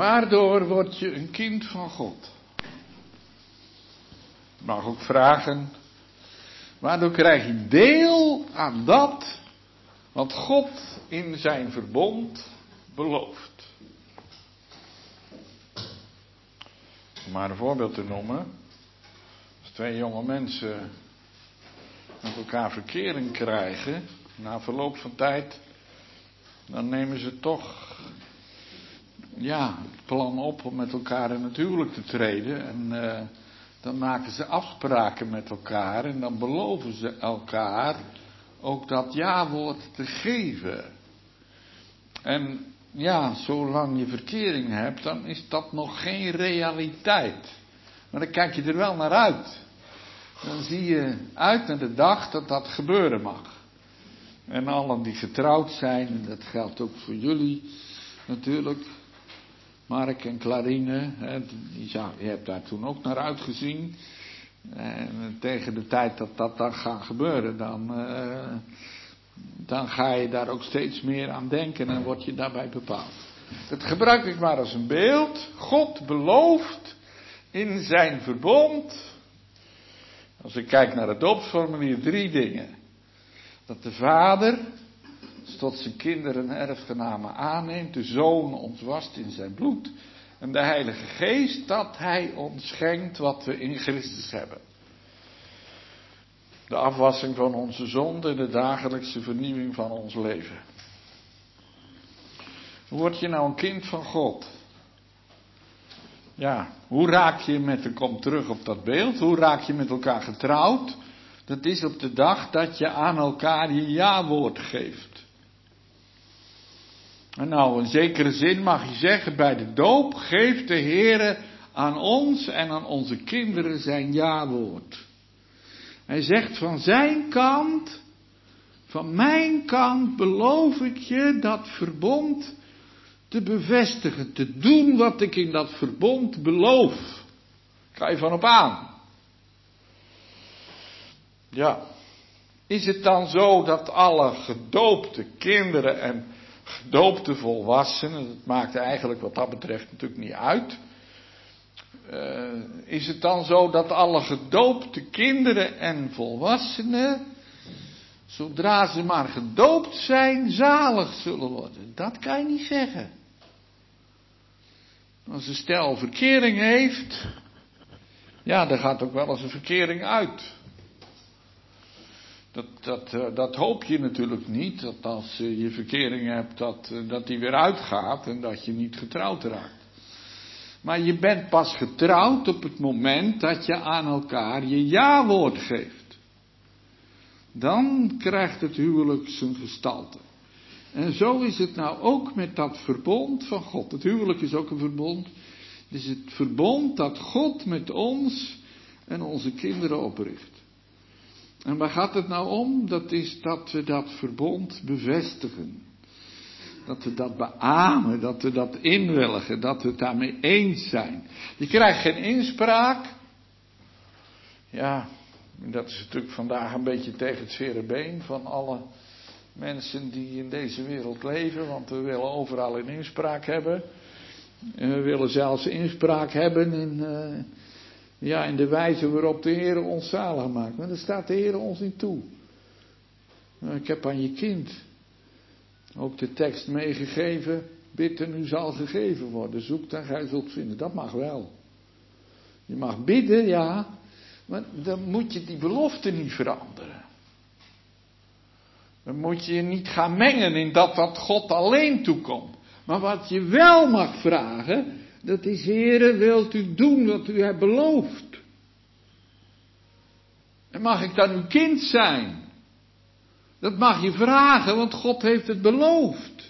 Waardoor word je een kind van God? Je mag ook vragen, waardoor krijg je deel aan dat wat God in zijn verbond belooft? Om maar een voorbeeld te noemen. Als twee jonge mensen met elkaar verkering krijgen, na verloop van tijd, dan nemen ze toch ja, het plan op om met elkaar in het huwelijk te treden. En uh, dan maken ze afspraken met elkaar en dan beloven ze elkaar ook dat ja-woord te geven. En ja, zolang je verkering hebt, dan is dat nog geen realiteit. Maar dan kijk je er wel naar uit. Dan zie je uit naar de dag dat dat gebeuren mag. En allen die getrouwd zijn, en dat geldt ook voor jullie natuurlijk, Mark en Clarine, hè, die zou, je hebt daar toen ook naar uitgezien. En tegen de tijd dat dat dan gaat gebeuren, dan, uh, dan ga je daar ook steeds meer aan denken en word je daarbij bepaald. Dat gebruik ik maar als een beeld. God belooft in zijn verbond, als ik kijk naar het doopsformulier, drie dingen. Dat de vader tot zijn kinderen erfgename aanneemt, de zoon ons wast in zijn bloed en de Heilige Geest dat hij ons schenkt wat we in Christus hebben. De afwassing van onze zonde, de dagelijkse vernieuwing van ons leven. Hoe word je nou een kind van God? Ja, hoe raak je met, ik kom terug op dat beeld, hoe raak je met elkaar getrouwd? Dat is op de dag dat je aan elkaar je ja-woord geeft. En nou, in zekere zin mag je zeggen, bij de doop geeft de Heere aan ons en aan onze kinderen zijn ja-woord. Hij zegt van zijn kant, van mijn kant beloof ik je dat verbond te bevestigen, te doen wat ik in dat verbond beloof. Ga je van op aan. Ja, is het dan zo dat alle gedoopte kinderen en gedoopte volwassenen, dat maakt eigenlijk wat dat betreft natuurlijk niet uit. Uh, is het dan zo dat alle gedoopte kinderen en volwassenen, zodra ze maar gedoopt zijn, zalig zullen worden? Dat kan je niet zeggen. Als een stel verkering heeft, ja, dan gaat ook wel eens een verkering uit. Dat, dat, uh, dat hoop je natuurlijk niet, dat als uh, je verkering hebt, dat, uh, dat die weer uitgaat en dat je niet getrouwd raakt. Maar je bent pas getrouwd op het moment dat je aan elkaar je ja-woord geeft. Dan krijgt het huwelijk zijn gestalte. En zo is het nou ook met dat verbond van God. Het huwelijk is ook een verbond. Het is het verbond dat God met ons en onze kinderen opricht. En waar gaat het nou om? Dat is dat we dat verbond bevestigen. Dat we dat beamen, dat we dat inwilligen, dat we het daarmee eens zijn. Je krijgt geen inspraak. Ja, dat is natuurlijk vandaag een beetje tegen het zere been van alle mensen die in deze wereld leven. Want we willen overal een inspraak hebben. En we willen zelfs inspraak hebben in, uh, ja, in de wijze waarop de Heer ons zalig maakt. Maar daar staat de Heer ons niet toe. Nou, ik heb aan je kind ook de tekst meegegeven. Bid en u zal gegeven worden. Zoek en gij zult vinden. Dat mag wel. Je mag bidden, ja. Maar dan moet je die belofte niet veranderen. Dan moet je je niet gaan mengen in dat wat God alleen toekomt. Maar wat je wel mag vragen, dat is, Heere, wilt u doen wat u hebt beloofd? En mag ik dan uw kind zijn? Dat mag je vragen, want God heeft het beloofd.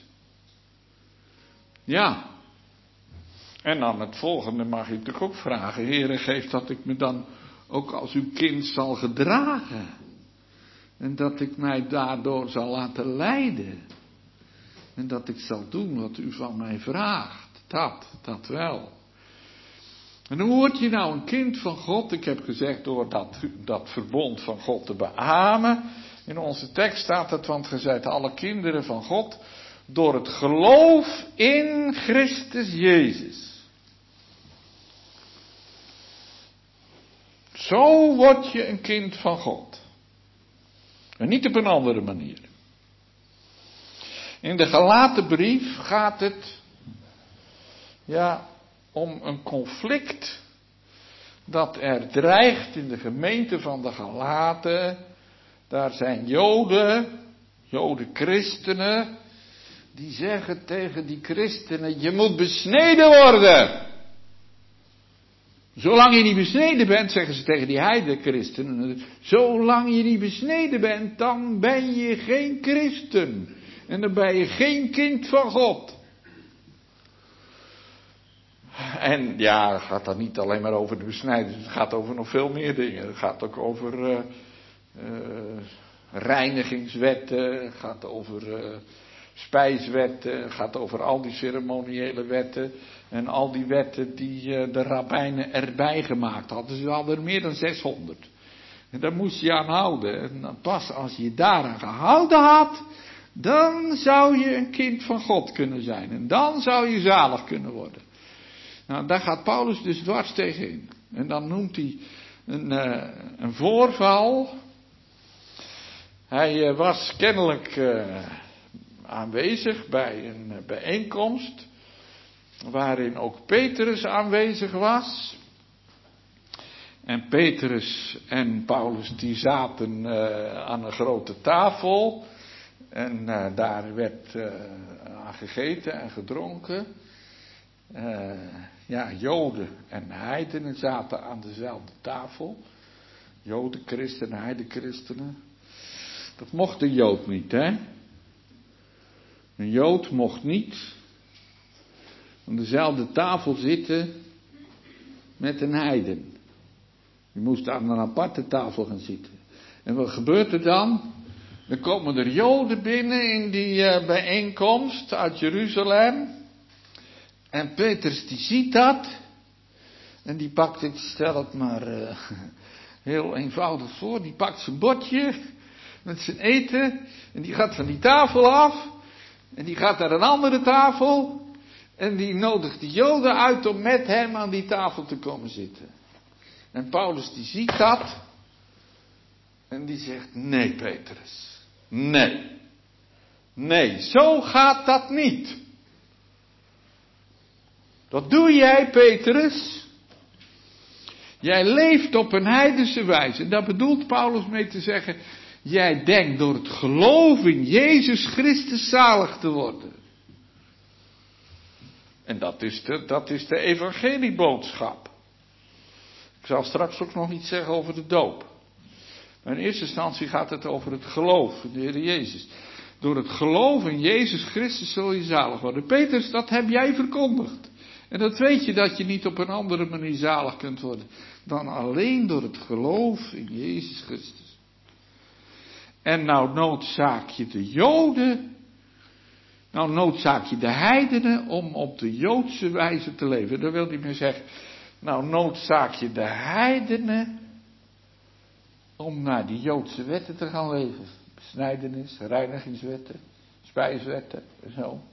Ja. En dan het volgende mag je natuurlijk ook vragen. Heere, geef dat ik me dan ook als uw kind zal gedragen. En dat ik mij daardoor zal laten leiden. En dat ik zal doen wat u van mij vraagt. Dat, dat wel. En hoe word je nou een kind van God? Ik heb gezegd door dat, dat verbond van God te beamen. In onze tekst staat het, want ge zijt alle kinderen van God door het geloof in Christus Jezus. Zo word je een kind van God. En niet op een andere manier. In de Galatenbrief gaat het ja, om een conflict dat er dreigt in de gemeente van de Galaten. Daar zijn Joden, Joden christenen, die zeggen tegen die christenen, je moet besneden worden. Zolang je niet besneden bent, zeggen ze tegen die heidenchristenen, zolang je niet besneden bent, dan ben je geen christen. En dan ben je geen kind van God. En ja, het gaat dan niet alleen maar over de besnijdenis, het gaat over nog veel meer dingen. Het gaat ook over uh, uh, reinigingswetten, het gaat over uh, spijswetten, het gaat over al die ceremoniële wetten. En al die wetten die uh, de rabbijnen erbij gemaakt hadden. Ze hadden er meer dan zeshonderd. En daar moest je aan houden. En pas als je daaraan gehouden had, dan zou je een kind van God kunnen zijn. En dan zou je zalig kunnen worden. Nou, daar gaat Paulus dus dwars tegenin. En dan noemt hij een, uh, een voorval. Hij uh, was kennelijk uh, aanwezig bij een uh, bijeenkomst. Waarin ook Petrus aanwezig was. En Petrus en Paulus die zaten uh, aan een grote tafel. En uh, daar werd uh, aan gegeten en gedronken. Uh, ja, Joden en heidenen zaten aan dezelfde tafel. Joden, christenen, heidenchristenen. Dat mocht de Jood niet, hè. Een Jood mocht niet aan dezelfde tafel zitten met een heiden. Je moest aan een aparte tafel gaan zitten. En wat gebeurt er dan? Dan komen er Joden binnen in die uh, bijeenkomst uit Jeruzalem. En Petrus die ziet dat. En die pakt, ik stel het maar uh, heel eenvoudig voor. Die pakt zijn bordje met zijn eten. En die gaat van die tafel af. En die gaat naar een andere tafel. En die nodigt de Joden uit om met hem aan die tafel te komen zitten. En Paulus die ziet dat. En die zegt, nee Petrus. Nee. Nee, zo gaat dat niet. Wat doe jij Petrus? Jij leeft op een heidense wijze. En daar bedoelt Paulus mee te zeggen. Jij denkt door het geloof in Jezus Christus zalig te worden. En dat is de, dat is de evangelieboodschap. Ik zal straks ook nog iets zeggen over de doop. Maar in eerste instantie gaat het over het geloof in de Heer Jezus. Door het geloof in Jezus Christus zul je zalig worden. Petrus, dat heb jij verkondigd. En dat weet je dat je niet op een andere manier zalig kunt worden. Dan alleen door het geloof in Jezus Christus. En nou noodzaak je de Joden. Nou noodzaak je de heidenen om op de Joodse wijze te leven. Dat wil hij me zeggen. Nou noodzaak je de heidenen om naar die Joodse wetten te gaan leven. Besnijdenis, reinigingswetten, spijswetten en zo.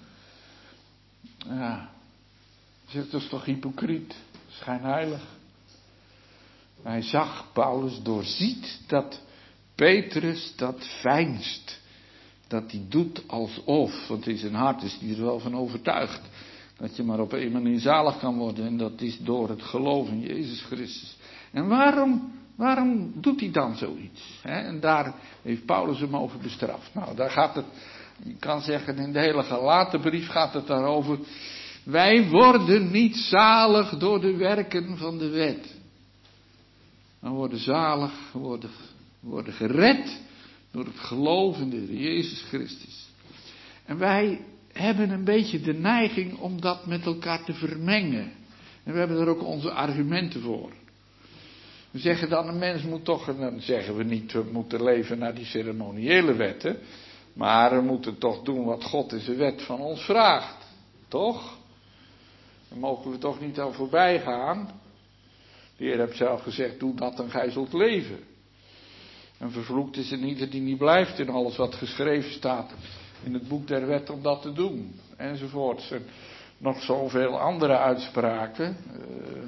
Ja, zegt dat is toch hypocriet, schijnheilig. Hij zag, Paulus doorziet dat Petrus dat veinst. Dat hij doet alsof, want in zijn hart is hij er wel van overtuigd. Dat je maar op een manier zalig kan worden. En dat is door het geloof in Jezus Christus. En waarom, waarom doet hij dan zoiets? He, en daar heeft Paulus hem over bestraft. Nou, daar gaat het, je kan zeggen in de hele Galatenbrief gaat het daarover. Wij worden niet zalig door de werken van de wet. We worden zalig, we worden, we worden gered door het geloof in de Heer Jezus Christus. En wij hebben een beetje de neiging om dat met elkaar te vermengen. En we hebben er ook onze argumenten voor. We zeggen dan, een mens moet toch, en dan zeggen we niet, we moeten leven naar die ceremoniële wetten. Maar we moeten toch doen wat God in zijn wet van ons vraagt. Toch? Daar mogen we toch niet aan voorbij gaan. De Heer heeft zelf gezegd, doe dat en gij zult leven. En vervloekt is er ieder die niet blijft in alles wat geschreven staat in het boek der wet om dat te doen. Enzovoort. En nog zoveel andere uitspraken. Uh,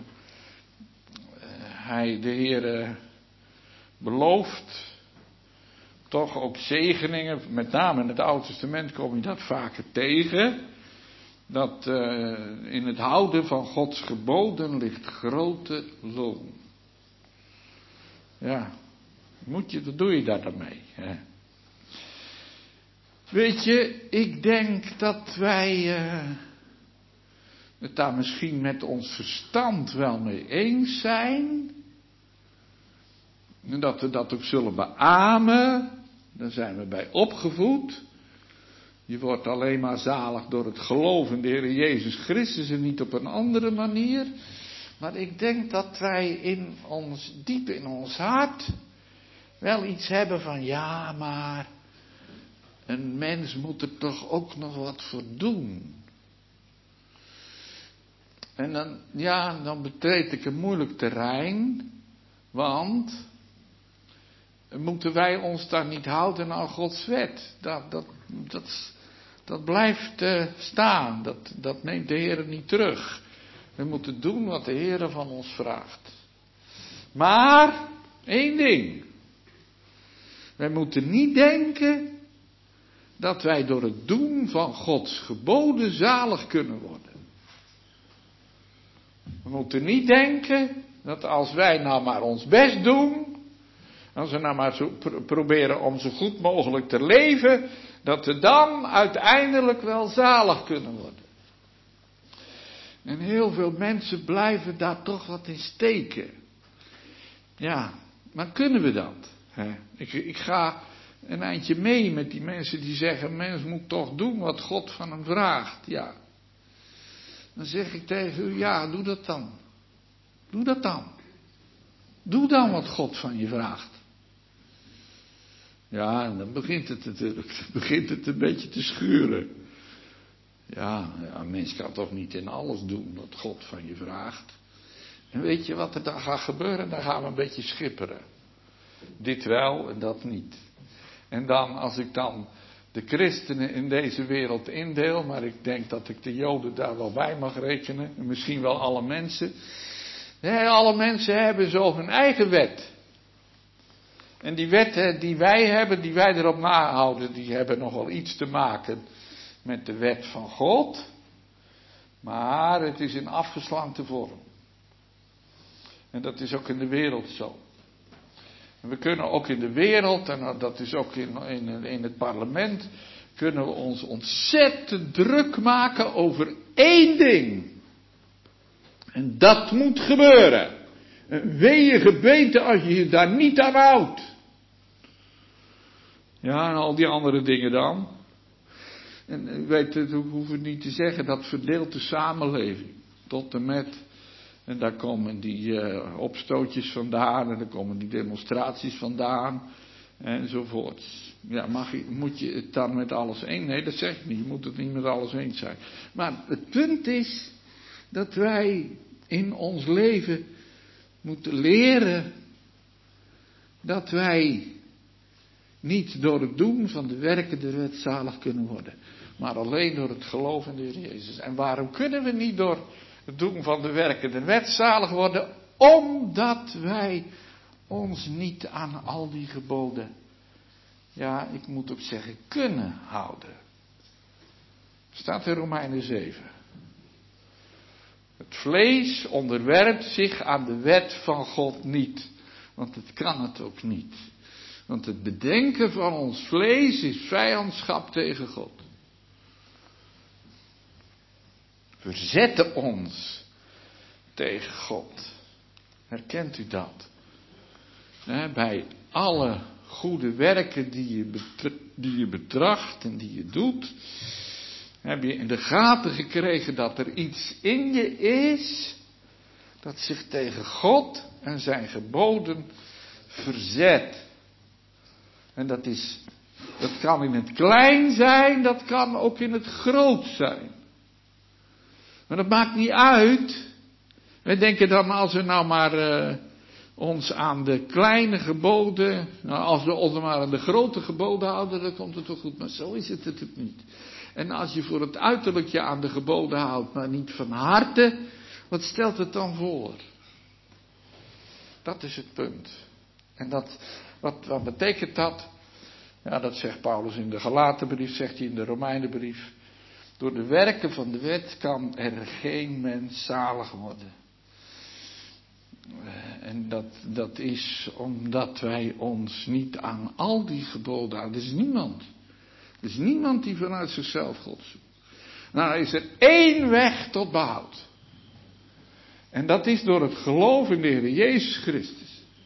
hij, de Heer, belooft toch ook zegeningen. Met name in het Oude Testament kom je dat vaker tegen. Dat uh, in het houden van Gods geboden ligt grote loon. Ja, moet je, wat doe je daar dan mee? Hè? Weet je, ik denk dat wij uh, het daar misschien met ons verstand wel mee eens zijn. En dat we dat ook zullen beamen. Daar zijn we bij opgevoed. Je wordt alleen maar zalig door het geloof in de Heer Jezus Christus en niet op een andere manier. Maar ik denk dat wij in ons, diep in ons hart, wel iets hebben van, ja, maar een mens moet er toch ook nog wat voor doen. En dan, ja, dan betreed ik een moeilijk terrein, want moeten wij ons daar niet houden aan Gods wet? Dat, dat, dat, dat blijft uh, staan, dat, dat neemt de Heer niet terug. We moeten doen wat de Heer van ons vraagt. Maar, één ding. Wij moeten niet denken dat wij door het doen van Gods geboden zalig kunnen worden. We moeten niet denken dat als wij nou maar ons best doen, als we nou maar zo pr- proberen om zo goed mogelijk te leven, dat we dan uiteindelijk wel zalig kunnen worden. En heel veel mensen blijven daar toch wat in steken. Ja, maar kunnen we dat? Hè? Ik, ik ga een eindje mee met die mensen die zeggen, mens moet toch doen wat God van hem vraagt. Ja. Dan zeg ik tegen u, ja, doe dat dan. Doe dat dan. Doe dan wat God van je vraagt. Ja, en dan begint het natuurlijk, begint het een beetje te schuren. Ja, ja, een mens kan toch niet in alles doen wat God van je vraagt. En weet je wat er dan gaat gebeuren? Dan gaan we een beetje schipperen. Dit wel en dat niet. En dan, als ik dan de christenen in deze wereld indeel, maar ik denk dat ik de Joden daar wel bij mag rekenen, en misschien wel alle mensen. Ja, alle mensen hebben zo hun eigen wet. En die wetten die wij hebben, die wij erop nahouden, die hebben nog wel iets te maken met de wet van God. Maar het is in afgeslankte vorm. En dat is ook in de wereld zo. En we kunnen ook in de wereld, en dat is ook in, in, in het parlement, kunnen we ons ontzettend druk maken over één ding. En dat moet gebeuren. En wee gebeente als je je daar niet aan houdt. Ja, en al die andere dingen dan. En u weet, we hoeven niet te zeggen, dat verdeelt de samenleving. Tot en met. En daar komen die uh, opstootjes vandaan. En daar komen die demonstraties vandaan. Enzovoort. Ja, mag je, moet je het dan met alles eens? Nee, dat zeg ik niet. Je moet het niet met alles eens zijn. Maar het punt is dat wij in ons leven moeten leren dat wij niet door het doen van de werken der wet zalig kunnen worden. Maar alleen door het geloof in de Heer Jezus. En waarom kunnen we niet door het doen van de werken der wet zalig worden? Omdat wij ons niet aan al die geboden, ja, ik moet ook zeggen, kunnen houden. Staat in Romeinen zeven. Het vlees onderwerpt zich aan de wet van God niet. Want het kan het ook niet. Want het bedenken van ons vlees is vijandschap tegen God. Verzetten ons tegen God. Herkent u dat? He, bij alle goede werken die je, betra- die je betracht en die je doet, heb je in de gaten gekregen dat er iets in je is dat zich tegen God en zijn geboden verzet. En dat is, dat kan in het klein zijn, dat kan ook in het groot zijn. Maar dat maakt niet uit. Wij denken dan, als we nou maar uh, ons aan de kleine geboden, nou als we ons maar aan de grote geboden houden, dan komt het toch goed. Maar zo is het natuurlijk niet. En als je voor het uiterlijk je aan de geboden houdt, maar niet van harte, wat stelt het dan voor? Dat is het punt. En dat, wat, wat betekent dat? Ja, dat zegt Paulus in de Galatenbrief, zegt hij in de Romeinenbrief. Door de werken van de wet kan er geen mens zalig worden. En dat, dat is omdat wij ons niet aan al die geboden houden. Er is niemand. Er is niemand die vanuit zichzelf God zoekt. Nou, er is er één weg tot behoud. En dat is door het geloof in de Heer Jezus Christus.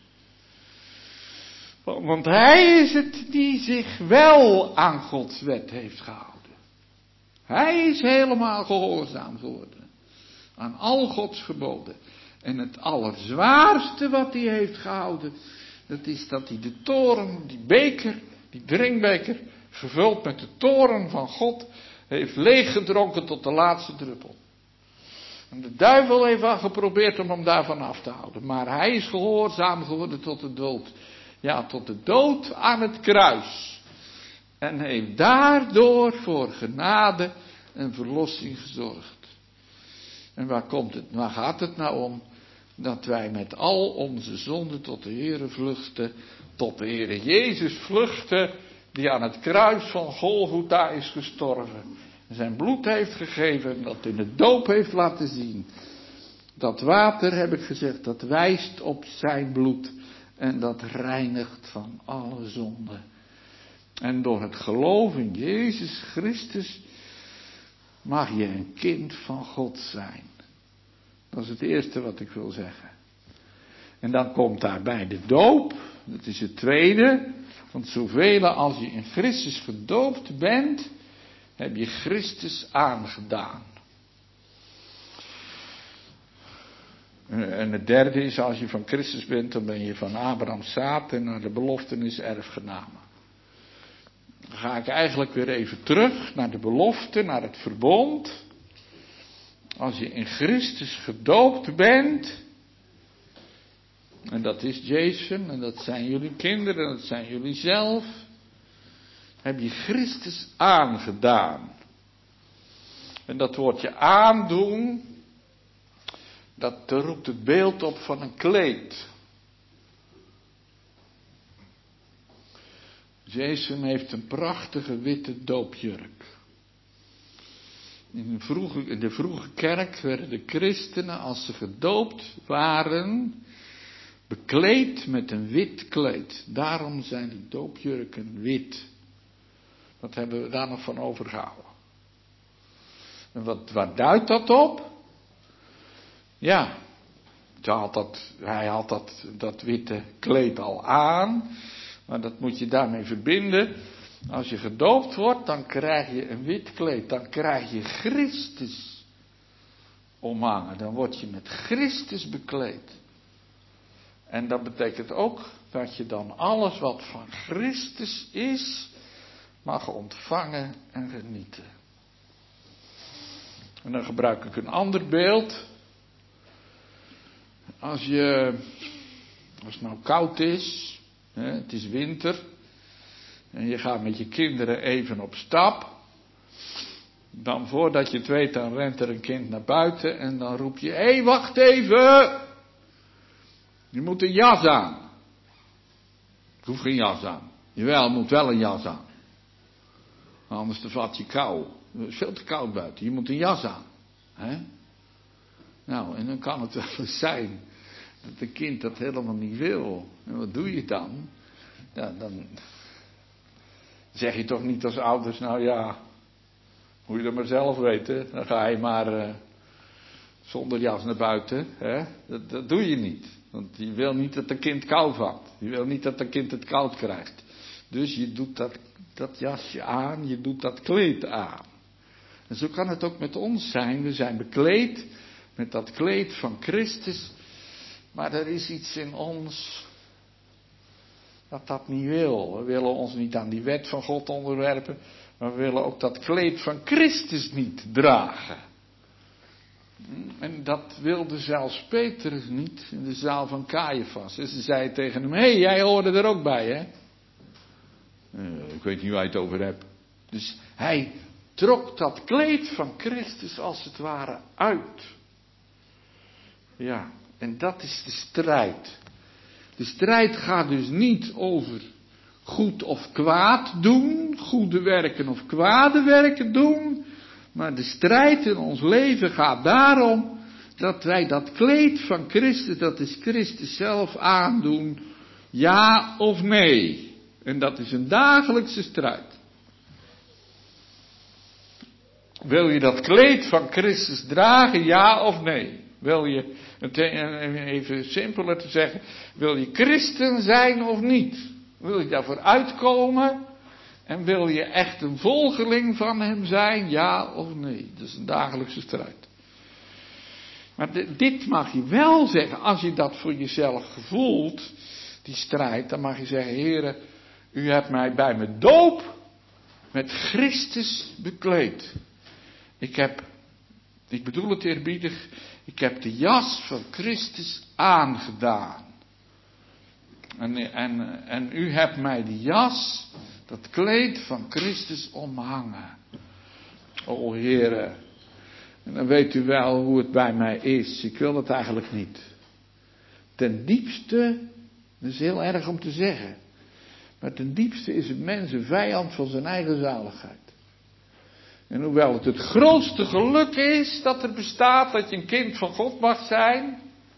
Want Hij is het die zich wel aan Gods wet heeft gehouden. Hij is helemaal gehoorzaam geworden. Aan al Gods geboden. En het allerzwaarste wat hij heeft gehouden, dat is dat hij de toorn, die beker, die drinkbeker, gevuld met de toorn van God, heeft leeggedronken tot de laatste druppel. En de duivel heeft al geprobeerd om hem daarvan af te houden. Maar hij is gehoorzaam geworden tot de dood. Ja, tot de dood aan het kruis. En heeft daardoor voor genade en verlossing gezorgd. En waar komt het, waar gaat het nou om? Dat wij met al onze zonden tot de Heere vluchten, tot de Heere Jezus vluchten, die aan het kruis van Golgotha is gestorven. En zijn bloed heeft gegeven en dat in de doop heeft laten zien. Dat water, heb ik gezegd, dat wijst op zijn bloed en dat reinigt van alle zonden. En door het geloof in Jezus Christus mag je een kind van God zijn. Dat is het eerste wat ik wil zeggen. En dan komt daarbij de doop. Dat is het tweede. Want zoveel als je in Christus gedoopt bent, heb je Christus aangedaan. En het derde is, als je van Christus bent, dan ben je van Abraham's zaad en naar de beloften is erfgename. Dan ga ik eigenlijk weer even terug naar de belofte, naar het verbond. Als je in Christus gedoopt bent, en dat is Jason, en dat zijn jullie kinderen, en dat zijn jullie zelf, heb je Christus aangedaan. En dat woordje aandoen, dat roept het beeld op van een kleed. Jason heeft een prachtige witte doopjurk. In de, vroege, in de vroege kerk werden de christenen, als ze gedoopt waren, bekleed met een wit kleed. Daarom zijn de doopjurken wit. Dat hebben we daar nog van overgehouden. En wat, waar duidt dat op? Ja, had dat, hij had dat, dat witte kleed al aan, maar dat moet je daarmee verbinden. Als je gedoopt wordt, dan krijg je een wit kleed, dan krijg je Christus omhangen, dan word je met Christus bekleed. En dat betekent ook dat je dan alles wat van Christus is, mag ontvangen en genieten. En dan gebruik ik een ander beeld. Als je, als het nou koud is, hè, het is winter, en je gaat met je kinderen even op stap, dan voordat je het weet, dan rent er een kind naar buiten en dan roep je, hé, hey, wacht even, je moet een jas aan. Ik hoef geen jas aan. Jawel, je moet wel een jas aan. Anders dan vat je kou. Het is veel te koud buiten, je moet een jas aan. Hè? Nou, en dan kan het wel eens zijn dat een kind dat helemaal niet wil. En wat doe je dan? Ja, dan zeg je toch niet als ouders, nou ja, moet je dat maar zelf weten. Dan ga je maar uh, zonder jas naar buiten. Hè? Dat, dat doe je niet. Want je wil niet dat een kind kou vat. Je wil niet dat een kind het koud krijgt. Dus je doet dat, dat jasje aan, je doet dat kleed aan. En zo kan het ook met ons zijn. We zijn bekleed met dat kleed van Christus. Maar er is iets in ons dat dat niet wil. We willen ons niet aan die wet van God onderwerpen. Maar we willen ook dat kleed van Christus niet dragen. En dat wilde zelfs Petrus niet in de zaal van Caiaphas. En ze zei tegen hem, hé, hey, jij hoorde er ook bij, hè? Uh, ik weet niet waar je het over hebt. Dus hij trok dat kleed van Christus als het ware uit. Ja, en dat is de strijd. De strijd gaat dus niet over goed of kwaad doen, goede werken of kwade werken doen. Maar de strijd in ons leven gaat daarom dat wij dat kleed van Christus, dat is Christus zelf, aandoen. Ja of nee. En dat is een dagelijkse strijd. Wil je dat kleed van Christus dragen, ja of nee? Wil je, even simpeler te zeggen, wil je christen zijn of niet? Wil je daarvoor uitkomen? En wil je echt een volgeling van hem zijn, ja of nee? Dat is een dagelijkse strijd. Maar de, dit mag je wel zeggen, als je dat voor jezelf gevoelt, die strijd, dan mag je zeggen, Heere, u hebt mij bij mijn doop met Christus bekleed. Ik heb, ik bedoel het eerbiedig, ik heb de jas van Christus aangedaan. En, en, en u hebt mij die jas, dat kleed van Christus omhangen. O Heere, en dan weet u wel hoe het bij mij is. Ik wil het eigenlijk niet. Ten diepste, dat is heel erg om te zeggen, maar ten diepste is een mens een vijand van zijn eigen zaligheid. En hoewel het het grootste geluk is dat er bestaat, dat je een kind van God mag zijn,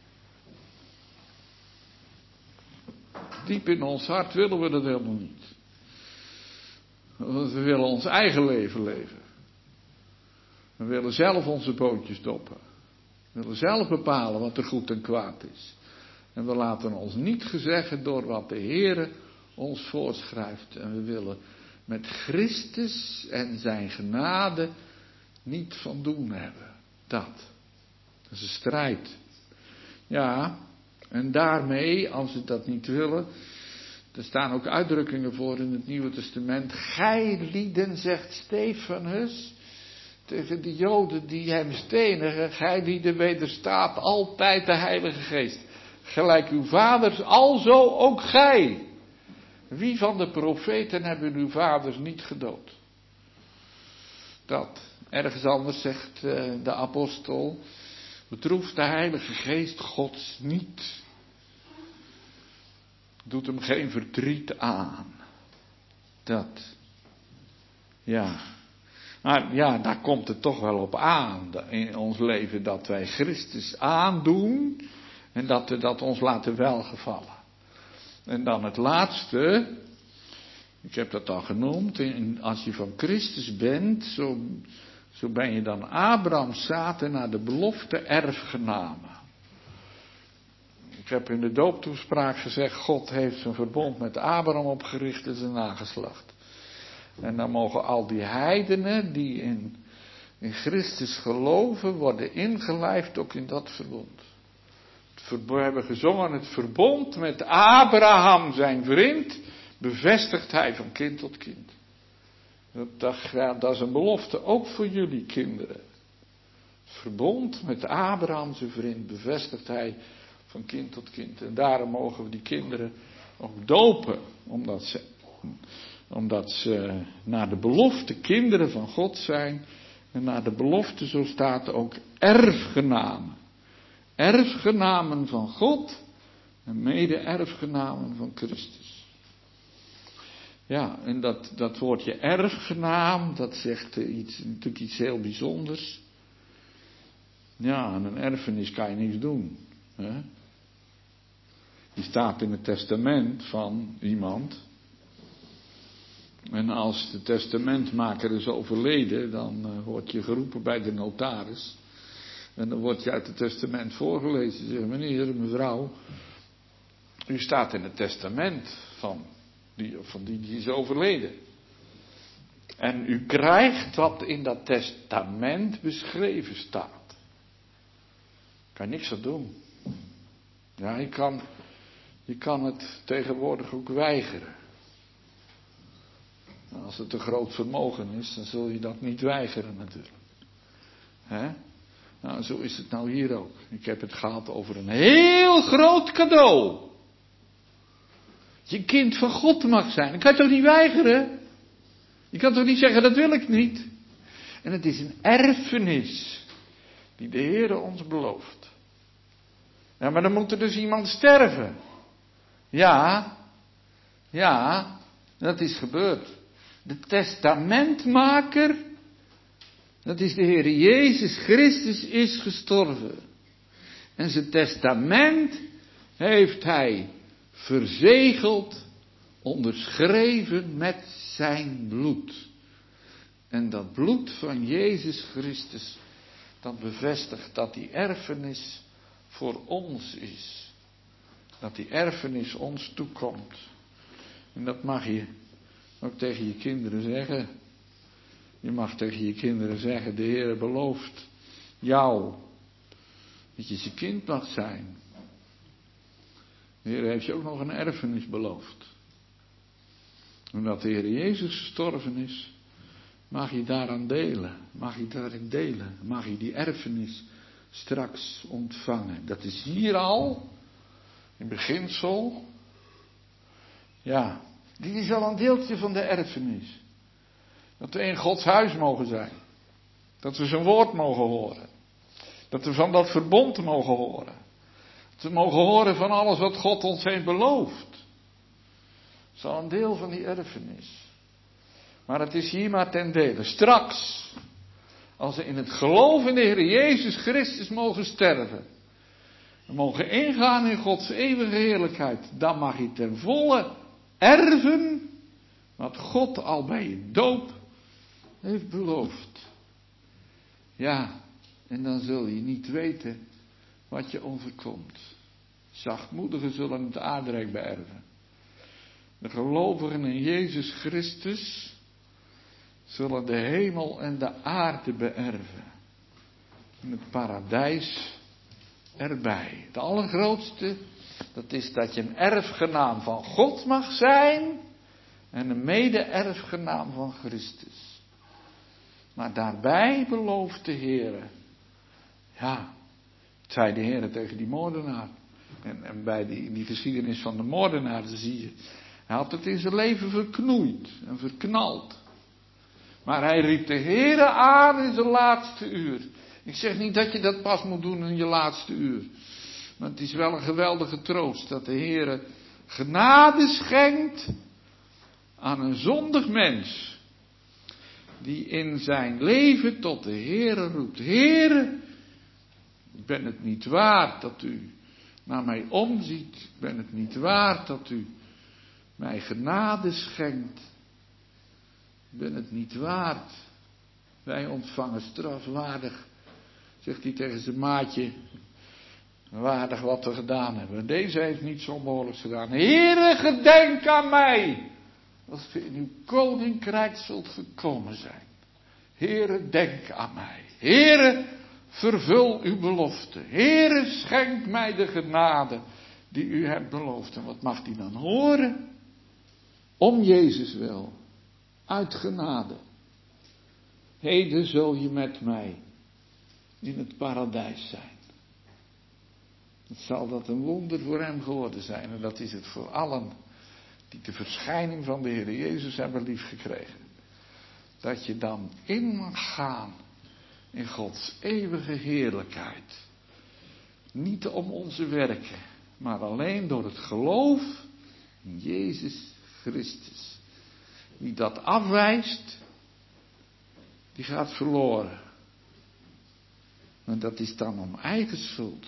diep in ons hart willen we dat helemaal niet. Want we willen ons eigen leven leven. We willen zelf onze bootjes doppen. We willen zelf bepalen wat er goed en kwaad is. En we laten ons niet gezeggen door wat de Heere ons voorschrijft. En we willen met Christus en zijn genade niet van doen hebben. Dat. Dat is een strijd. Ja, en daarmee, als we dat niet willen, er staan ook uitdrukkingen voor in het Nieuwe Testament. Gij lieden, zegt Stefanus tegen de Joden die hem stenigen, gij lieden wederstaat altijd de Heilige Geest. Gelijk uw vaders, alzo ook gij. Wie van de profeten hebben uw vaders niet gedood? Dat. Ergens anders zegt uh, de apostel, betroeft de Heilige Geest Gods niet. Doet hem geen verdriet aan. Dat. Ja. Maar ja, daar komt het toch wel op aan in ons leven dat wij Christus aandoen en dat we dat ons laten welgevallen. En dan het laatste, ik heb dat al genoemd, als je van Christus bent, zo, zo ben je dan Abrahams zaad en naar de belofte erfgename. Ik heb in de dooptoespraak gezegd, God heeft zijn verbond met Abraham opgericht en zijn nageslacht. En dan mogen al die heidenen die in, in Christus geloven, worden ingelijfd ook in dat verbond. We hebben gezongen, het verbond met Abraham, zijn vriend, bevestigt hij van kind tot kind. Dat, dat, dat is een belofte, ook voor jullie kinderen. Het verbond met Abraham, zijn vriend, bevestigt hij van kind tot kind. En daarom mogen we die kinderen ook dopen, omdat ze, omdat ze naar de belofte kinderen van God zijn. En naar de belofte, zo staat ook, erfgenamen. Erfgenamen van God en mede-erfgenamen van Christus. Ja, en dat, dat woordje erfgenaam, dat zegt iets, natuurlijk iets heel bijzonders. Ja, aan een erfenis kan je niks doen. Hè? Die staat in het testament van iemand. En als de testamentmaker is overleden, dan uh, word je geroepen bij de notaris. En dan wordt je uit het testament voorgelezen. Zeg, meneer, mevrouw, u staat in het testament van die, van die die is overleden. En u krijgt wat in dat testament beschreven staat. Kan niks aan doen. Ja, je kan, je kan het tegenwoordig ook weigeren. Als het een groot vermogen is, dan zul je dat niet weigeren natuurlijk. Hè? Nou, zo is het nou hier ook. Ik heb het gehad over een heel groot cadeau. Je kind van God mag zijn. Ik kan het toch niet weigeren? Je kan toch niet zeggen, dat wil ik niet? En het is een erfenis die de Heere ons belooft. Ja, maar dan moet er dus iemand sterven. Ja, ja, dat is gebeurd. De testamentmaker, dat is de Heer Jezus Christus, is gestorven. En zijn testament heeft hij verzegeld, onderschreven met zijn bloed. En dat bloed van Jezus Christus, dat bevestigt dat die erfenis voor ons is. Dat die erfenis ons toekomt. En dat mag je ook tegen je kinderen zeggen. Je mag tegen je kinderen zeggen, de Heer belooft jou dat je zijn kind mag zijn. De Heer heeft je ook nog een erfenis beloofd. Omdat de Heer Jezus gestorven is, mag je daaraan delen. Mag je daarin delen. Mag je die erfenis straks ontvangen. Dat is hier al, in beginsel. Ja, dit is al een deeltje van de erfenis. Dat we in Gods huis mogen zijn. Dat we zijn woord mogen horen. Dat we van dat verbond mogen horen. Dat we mogen horen van alles wat God ons heeft beloofd. Dat is al een deel van die erfenis. Maar het is hier maar ten dele. Straks, als we in het geloof in de Heer Jezus Christus mogen sterven. We mogen ingaan in Gods eeuwige heerlijkheid. Dan mag je ten volle erven wat God al bij je doop heeft beloofd. Ja, en dan zul je niet weten wat je overkomt. Zachtmoedigen zullen het aardrijk beërven. De gelovigen in Jezus Christus zullen de hemel en de aarde beërven. En het paradijs erbij. Het allergrootste, dat is dat je een erfgenaam van God mag zijn en een mede-erfgenaam van Christus. Maar daarbij belooft de Heer, ja, het zei de Heer tegen die moordenaar. En, en bij die, die geschiedenis van de moordenaar zie je, hij had het in zijn leven verknoeid en verknald. Maar hij riep de Heere aan in zijn laatste uur. Ik zeg niet dat je dat pas moet doen in je laatste uur. Maar het is wel een geweldige troost dat de Heere genade schenkt aan een zondig mens. Die in zijn leven tot de Heere roept. Heere, ik ben het niet waard dat u naar mij omziet. Ik ben het niet waard dat u mij genade schenkt. Ik ben het niet waard. Wij ontvangen strafwaardig, zegt hij tegen zijn maatje, waardig wat we gedaan hebben. Deze heeft niets onmogelijks gedaan. Heere, gedenk aan mij, als we in uw koninkrijk zult gekomen zijn. Heere, denk aan mij. Heere, vervul uw belofte. Heere, schenk mij de genade die u hebt beloofd. En wat mag die dan horen? Om Jezus wil. Uit genade. Heden zul je met mij in het paradijs zijn. Het zal dat een wonder voor hem geworden zijn. En dat is het voor allen die de verschijning van de Heer Jezus hebben liefgekregen. Dat je dan in mag gaan in Gods eeuwige heerlijkheid. Niet om onze werken, maar alleen door het geloof in Jezus Christus. Wie dat afwijst, die gaat verloren. Maar dat is dan om eigen schuld.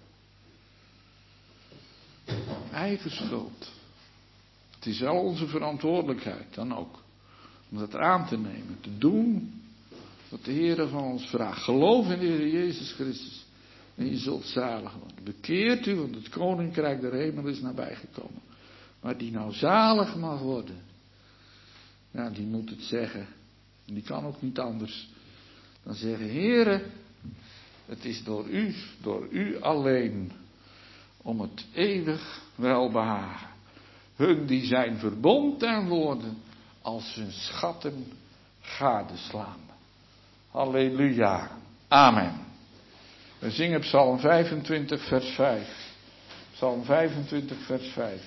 Om eigen schuld. Het is wel onze verantwoordelijkheid dan ook. Om dat aan te nemen, te doen wat de Heer van ons vraagt. Geloof in de Heer Jezus Christus en je zult zalig worden. Bekeert u, want het koninkrijk der hemel is nabijgekomen. Maar die nou zalig mag worden, ja, die moet het zeggen. En die kan ook niet anders dan zeggen, Heere, het is door u, door u alleen, om het eeuwig welbehagen. Hun die zijn verbond en woorden als hun schatten gadeslaan. Halleluja. Amen. We zingen Psalm vijfentwintig vers vijf. Psalm vijfentwintig vers vijf.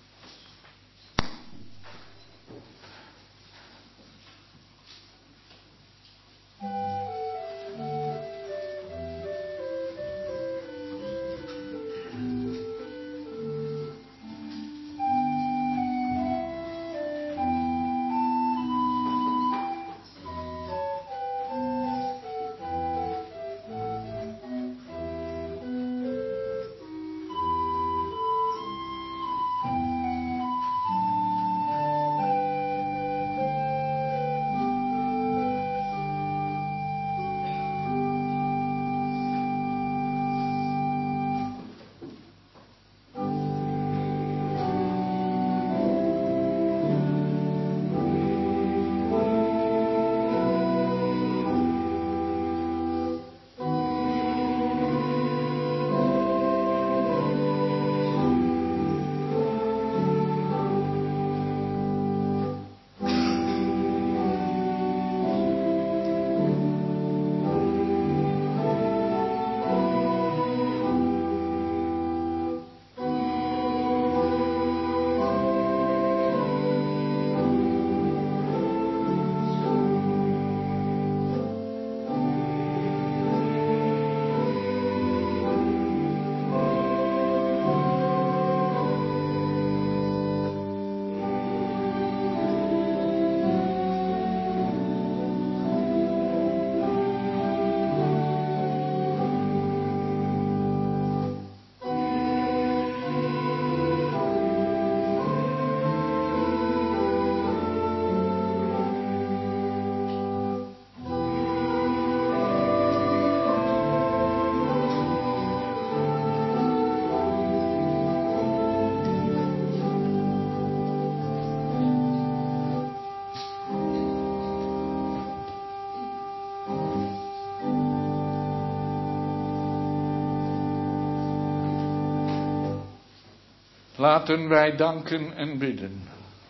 Laten wij danken en bidden.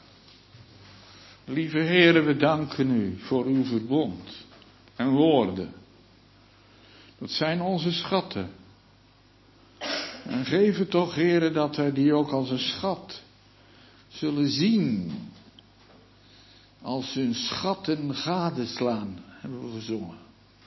Lieve Heere, we danken u voor uw verbond en woorden. Dat zijn onze schatten. En geef het toch, Heere, dat wij die ook als een schat zullen zien. Als hun schatten gadeslaan, hebben we gezongen.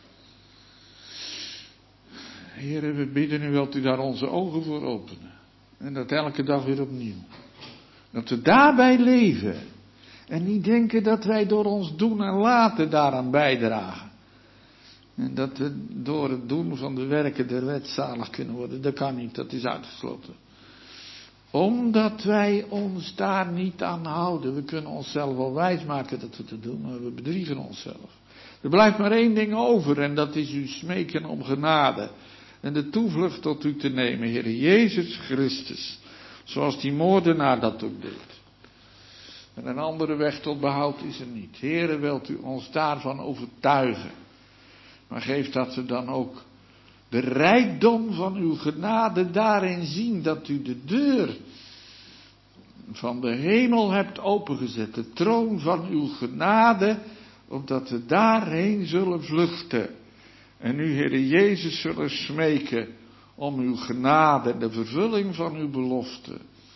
Heere, we bidden u, wilt u daar onze ogen voor openen. En dat elke dag weer opnieuw. Dat we daarbij leven. En niet denken dat wij door ons doen en laten daaraan bijdragen. En dat we door het doen van de werken der wet zalig kunnen worden. Dat kan niet, dat is uitgesloten. Omdat wij ons daar niet aan houden. We kunnen onszelf wel wijsmaken dat we het doen, maar we bedriegen onszelf. Er blijft maar één ding over en dat is u smeken om genade. En de toevlucht tot u te nemen, Heer Jezus Christus. Zoals die moordenaar dat ook deed. En een andere weg tot behoud is er niet. Heere, wilt u ons daarvan overtuigen. Maar geef dat we dan ook de rijkdom van uw genade daarin zien. Dat u de deur van de hemel hebt opengezet. De troon van uw genade. Opdat we daarheen zullen vluchten. En u, Heere Jezus, zullen smeken om uw genade en de vervulling van uw belofte.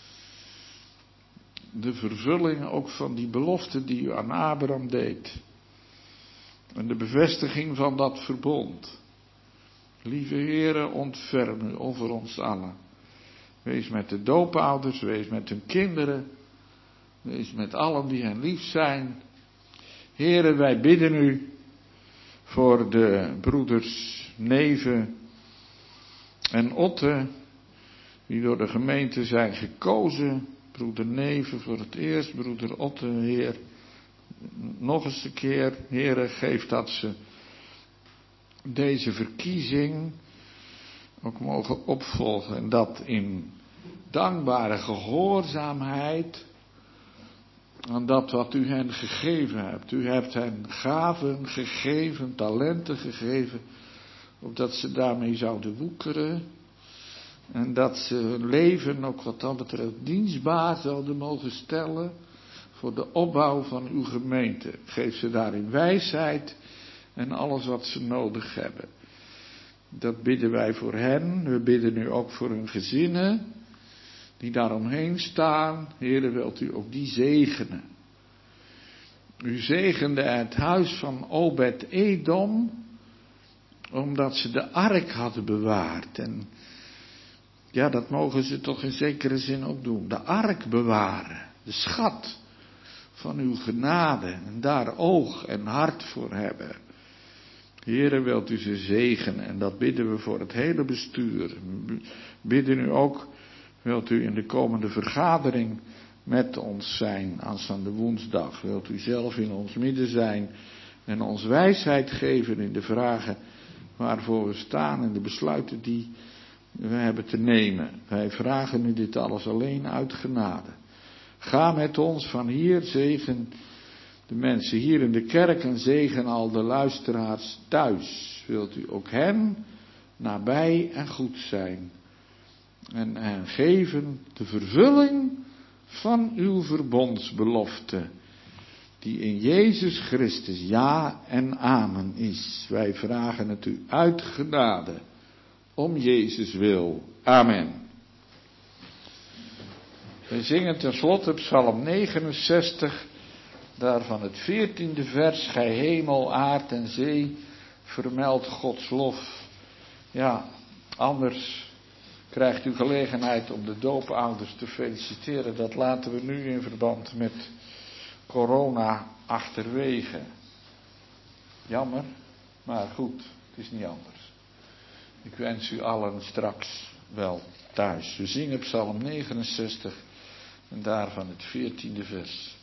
De vervulling ook van die belofte die u aan Abraham deed. En de bevestiging van dat verbond. Lieve Heere, ontferm u over ons allen. Wees met de doopouders, wees met hun kinderen. Wees met allen die hen lief zijn. Heere, wij bidden u voor de broeders Neven en Otte, die door de gemeente zijn gekozen. Broeder Neven voor het eerst, broeder Otte, Heer, nog eens een keer, Heere, geef dat ze deze verkiezing ook mogen opvolgen. En dat in dankbare gehoorzaamheid aan dat wat u hen gegeven hebt. U hebt hen gaven gegeven, talenten gegeven, opdat ze daarmee zouden woekeren. En dat ze hun leven ook wat dat betreft dienstbaar zouden mogen stellen voor de opbouw van uw gemeente. Geef ze daarin wijsheid en alles wat ze nodig hebben. Dat bidden wij voor hen. We bidden nu ook voor hun gezinnen die daaromheen staan. Heere, wilt u ook die zegenen. U zegende het huis van Obed-Edom, omdat ze de ark hadden bewaard. En ja, dat mogen ze toch in zekere zin ook doen. De ark bewaren, de schat van uw genade. En daar oog en hart voor hebben. Heere, wilt u ze zegenen. En dat bidden we voor het hele bestuur. We bidden u ook, wilt u in de komende vergadering met ons zijn, aanstaande woensdag. Wilt u zelf in ons midden zijn en ons wijsheid geven in de vragen waarvoor we staan en de besluiten die we hebben te nemen. Wij vragen u dit alles alleen uit genade. Ga met ons van hier, zegen de mensen hier in de kerk en zegen al de luisteraars thuis. Wilt u ook hen nabij en goed zijn en hen geven de vervulling van uw verbondsbelofte, die in Jezus Christus ja en amen is. Wij vragen het u uit genade, om Jezus wil. Amen. Wij zingen tenslotte Psalm negenenzestig, daarvan het veertiende vers. Gij hemel, aard en zee, vermeld Gods lof. Ja, anders krijgt u gelegenheid om de doopouders te feliciteren. Dat laten we nu in verband met corona achterwege. Jammer, maar goed, het is niet anders. Ik wens u allen straks wel thuis. We zingen Psalm negenenzestig en daarvan het veertiende vers.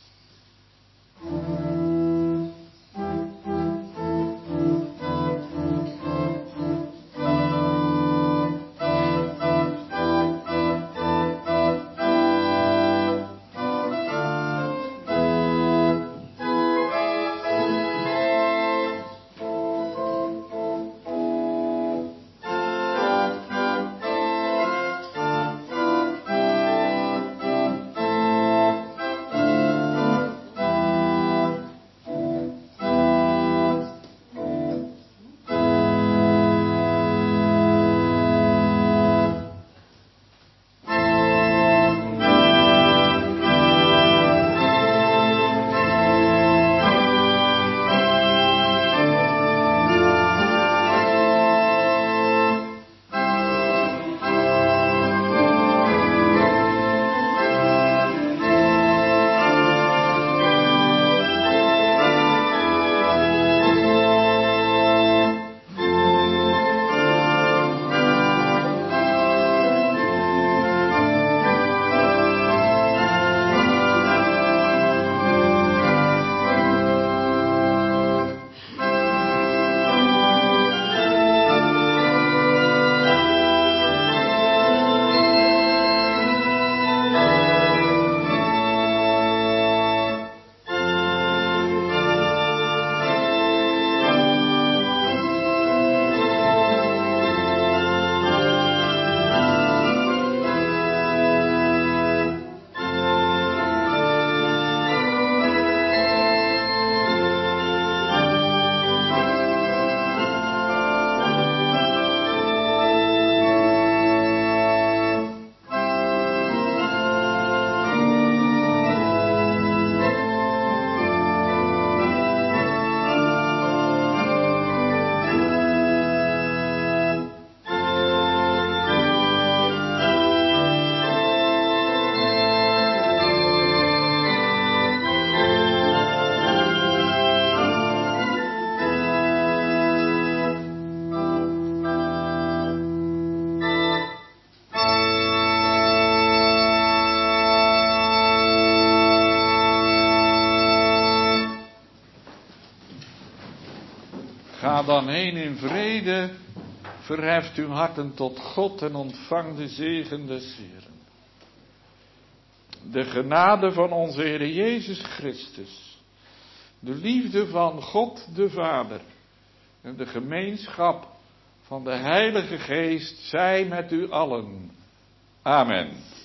Ga dan heen in vrede, verheft uw harten tot God en ontvang de zegen des Heeren. De genade van onze Heer Jezus Christus, de liefde van God de Vader en de gemeenschap van de Heilige Geest zij met u allen. Amen.